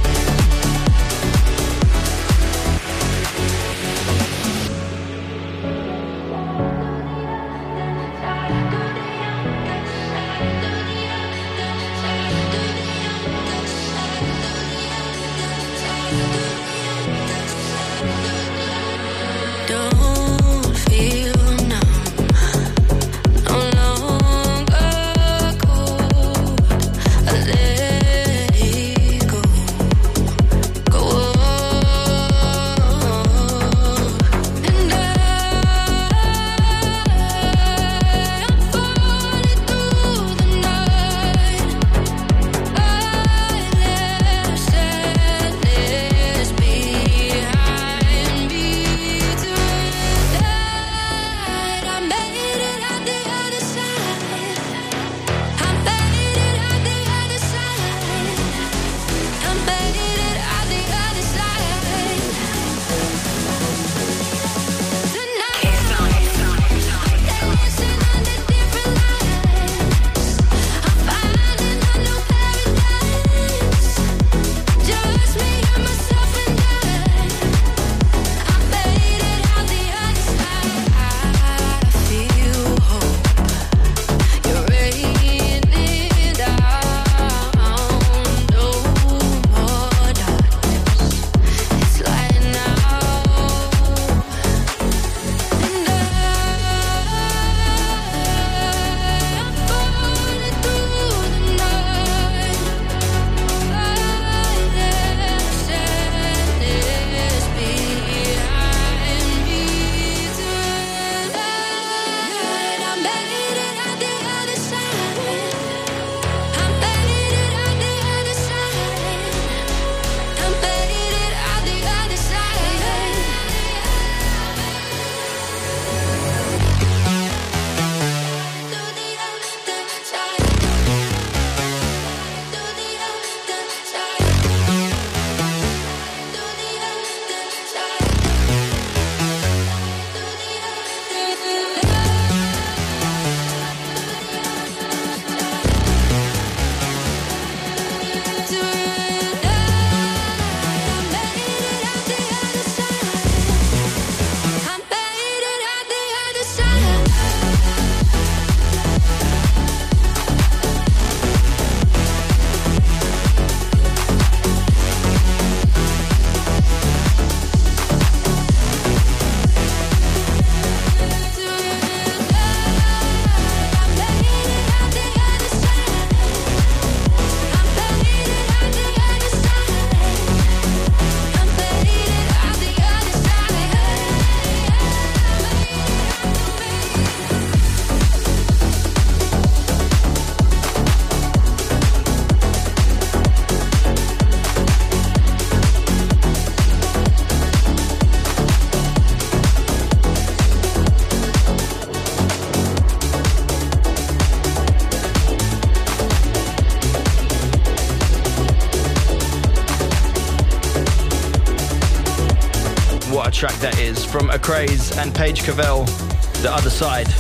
What a track that is, from A Craze and Paige Cavell, The Other Side.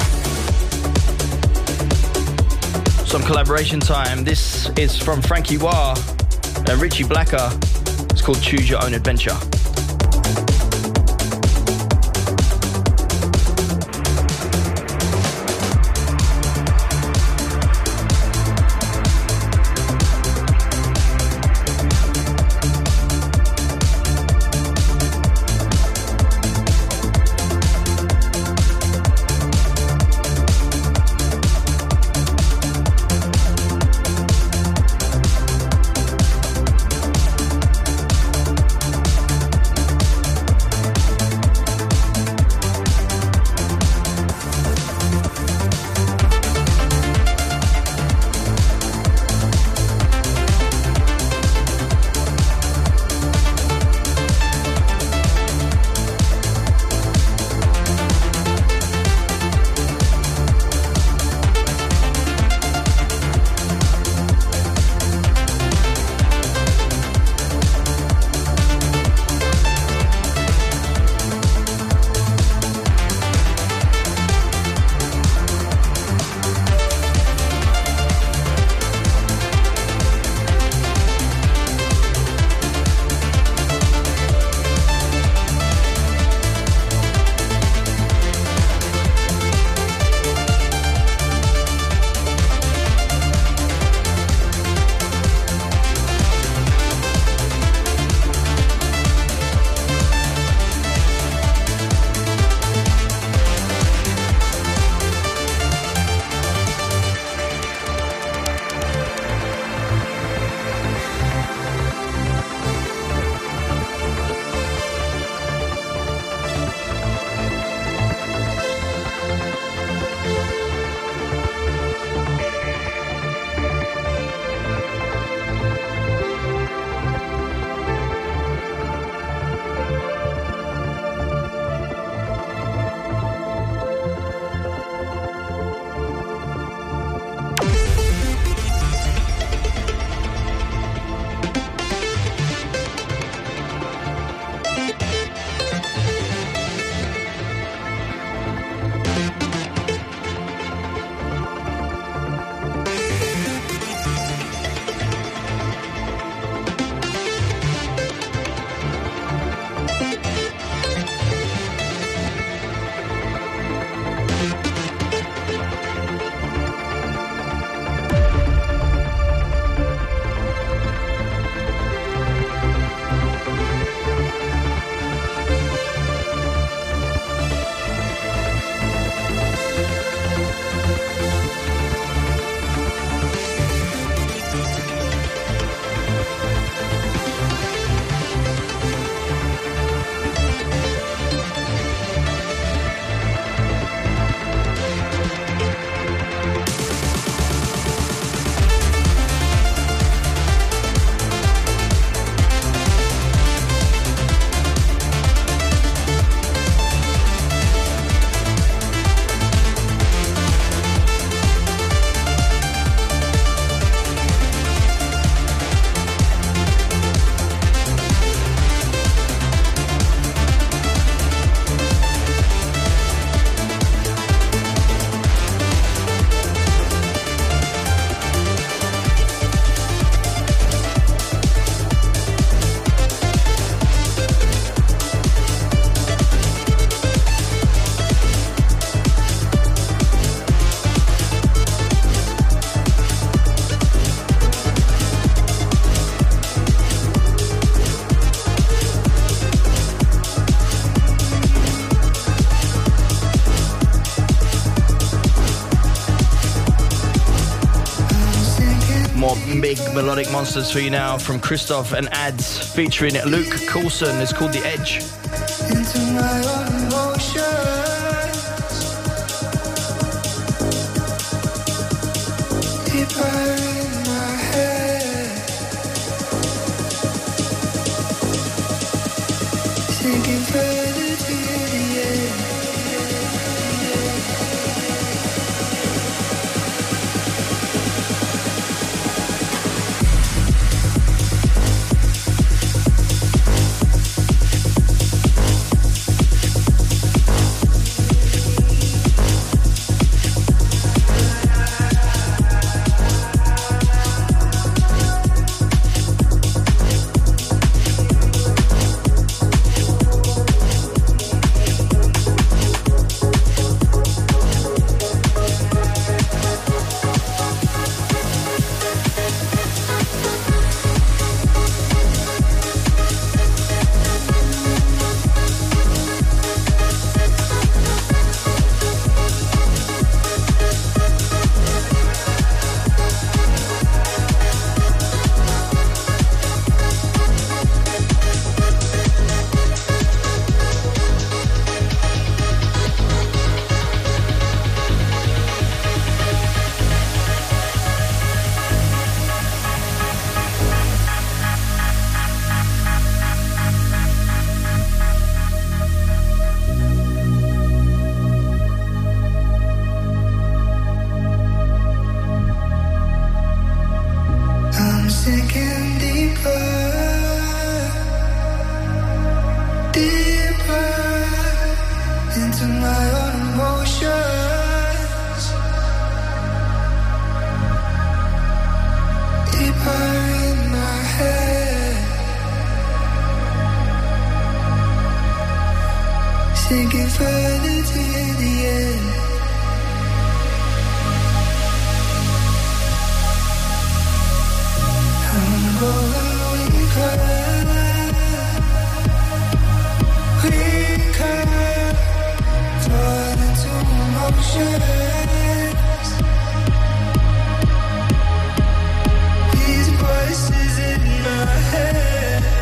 Some collaboration time. This is from Frankie Wah and Richie Blacker. It's called Choose Your Own Adventure. more big melodic monsters for you now from Christoph and Ads featuring Luke Coulson. It's called The Edge. Into my own emotions, deeper in my head, sinking further to the end. Sinking further to the end. I'm going weaker, fall into emotions. These voices in my head.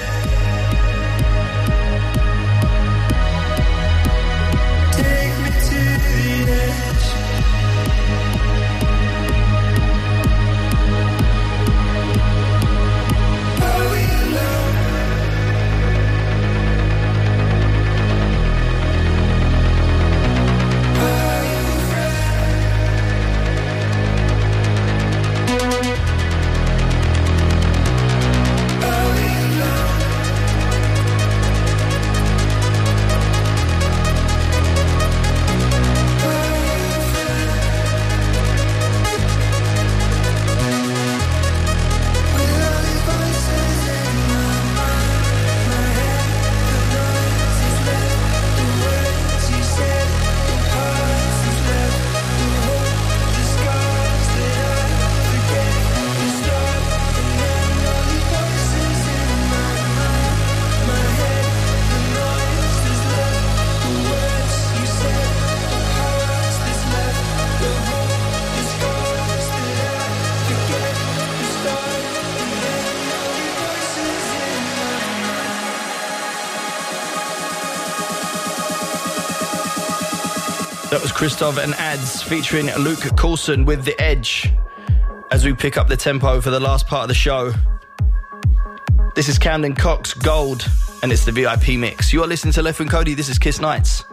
That was Christoph and Ads featuring Luke Coulson with The Edge. As we pick up the tempo for the last part of the show, this is Camden Cox, Gold, and it's the VIP mix. You are listening to Left Wing Cody. This is Kiss Nights.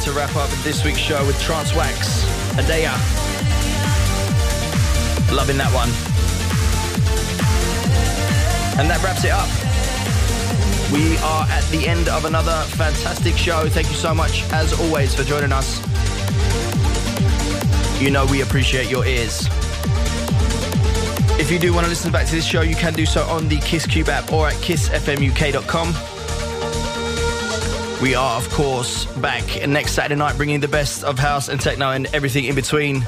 to wrap up this week's show with Trance Wax, Adea. Loving that one. And that wraps it up. We are at the end of another fantastic show. Thank you so much, as always, for joining us. You know we appreciate your ears. If you do want to listen back to this show, you can do so on the Kiss Cube app or at kissfmuk.com. We are, of course, back next Saturday night bringing the best of house and techno and everything in between.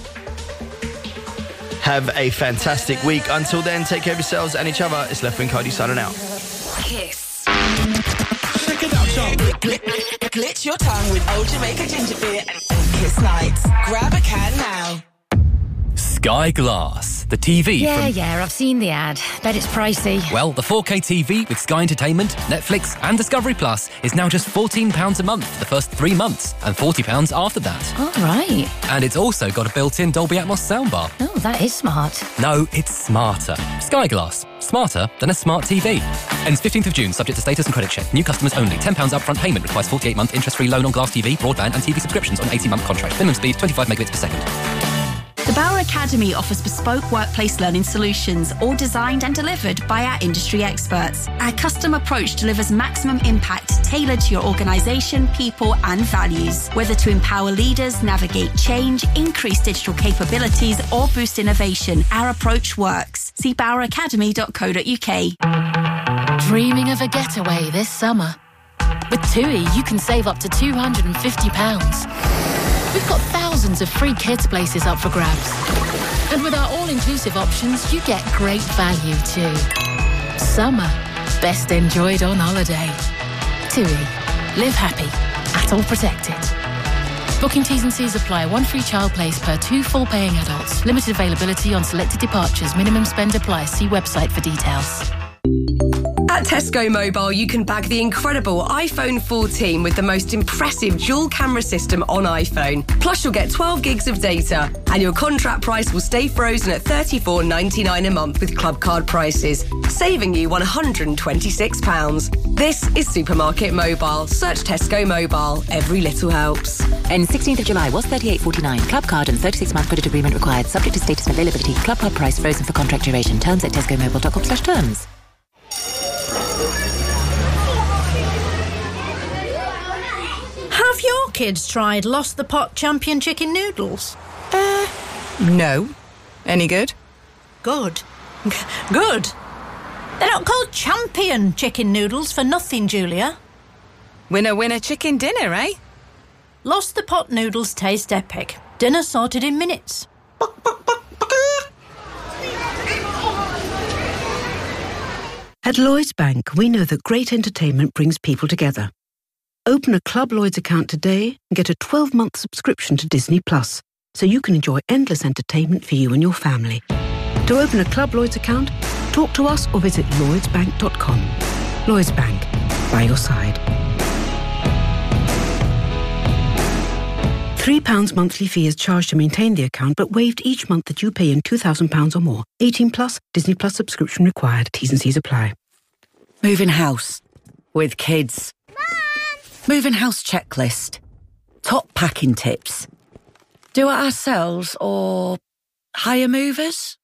Have a fantastic week. Until then, take care of yourselves and each other. It's Left Wing Cody signing out. Kiss. Check it out, y'all. Glitch your tongue with Old Jamaica Ginger Beer and Kiss Nights. Grab a can now. Sky Glass, the TV Yeah, I've seen the ad. Bet it's pricey. Well, the 4K TV with Sky Entertainment, Netflix and Discovery Plus is now just £14 a month for the first 3 months and £40 after that. All right. And it's also got a built-in Dolby Atmos soundbar. Oh, that is smart. No, it's smarter. Sky Glass. Smarter than a smart TV. Ends 15th of June, subject to status and credit check. New customers only. £10 upfront payment requires 48-month interest-free loan on glass TV, broadband and TV subscriptions on 18-month contract. Minimum speed 25 megabits per second. The Bauer Academy offers bespoke workplace learning solutions, all designed and delivered by our industry experts. Our custom approach delivers maximum impact tailored to your organisation, people and values. Whether to empower leaders, navigate change, increase digital capabilities or boost innovation, our approach works. See boweracademy.co.uk. Dreaming of a getaway this summer? With TUI, you can save up to £250. We've got thousands of free kids places up for grabs. And with our all-inclusive options, you get great value too. Summer, best enjoyed on holiday. TUI, live happy, at all protected. Booking T's and C's apply. 1 free child place per 2 full paying adults. Limited availability on selected departures. Minimum spend applies. See website for details. At Tesco Mobile, you can bag the incredible iPhone 14 with the most impressive dual camera system on iPhone. Plus, you'll get 12 gigs of data, and your contract price will stay frozen at $34.99 a month with club card prices, saving you £126. This is Supermarket Mobile. Search Tesco Mobile. Every little helps. And 16th of July was $38.49. Club card and 36-month credit agreement required, subject to status and availability. Club card price frozen for contract duration. Terms at tescomobile.com/terms. Have your kids tried Lost the Pot champion chicken noodles? No. Any good? Good. Good. They're not called champion chicken noodles for nothing, Julia. Winner, winner, chicken dinner, eh? Lost the Pot noodles taste epic. Dinner sorted in minutes. At Lloyds Bank, we know that great entertainment brings people together. Open a Club Lloyds account today and get a 12-month subscription to Disney Plus, so you can enjoy endless entertainment for you and your family. To open a Club Lloyds account, talk to us or visit lloydsbank.com. Lloyds Bank, by your side. £3 monthly fee is charged to maintain the account, but waived each month that you pay in £2,000 or more. 18 plus, Disney Plus subscription required. T's and C's apply. Moving house. With kids. Moving house checklist. Top packing tips. Do it ourselves or hire movers?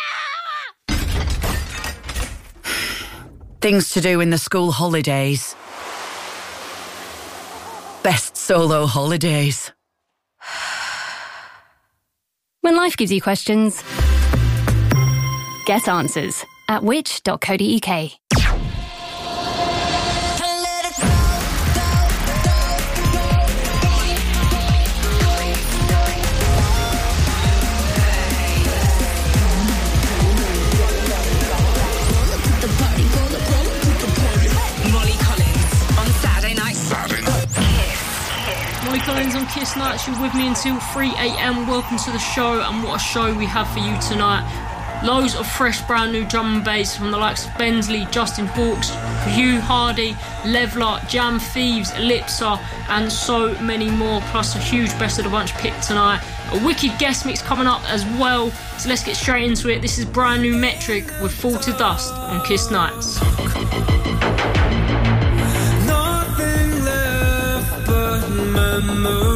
Things to do in the school holidays. Best solo holidays. When life gives you questions, get answers at which.co.uk. Molly Collins on Kiss Nights, you're with me until 3 a.m. Welcome to the show, and what a show we have for you tonight. Loads of fresh brand new drum and bass from the likes of Bensley, Justin Hawkes, Hugh Hardy, Leveler, Jam Thieves, Ellipsa and so many more, plus a huge best of the bunch pick tonight. A wicked guest mix coming up as well, so let's get straight into it. This is brand new Metric with Fall to Dust on Kiss Nights. Nothing left but my the moon.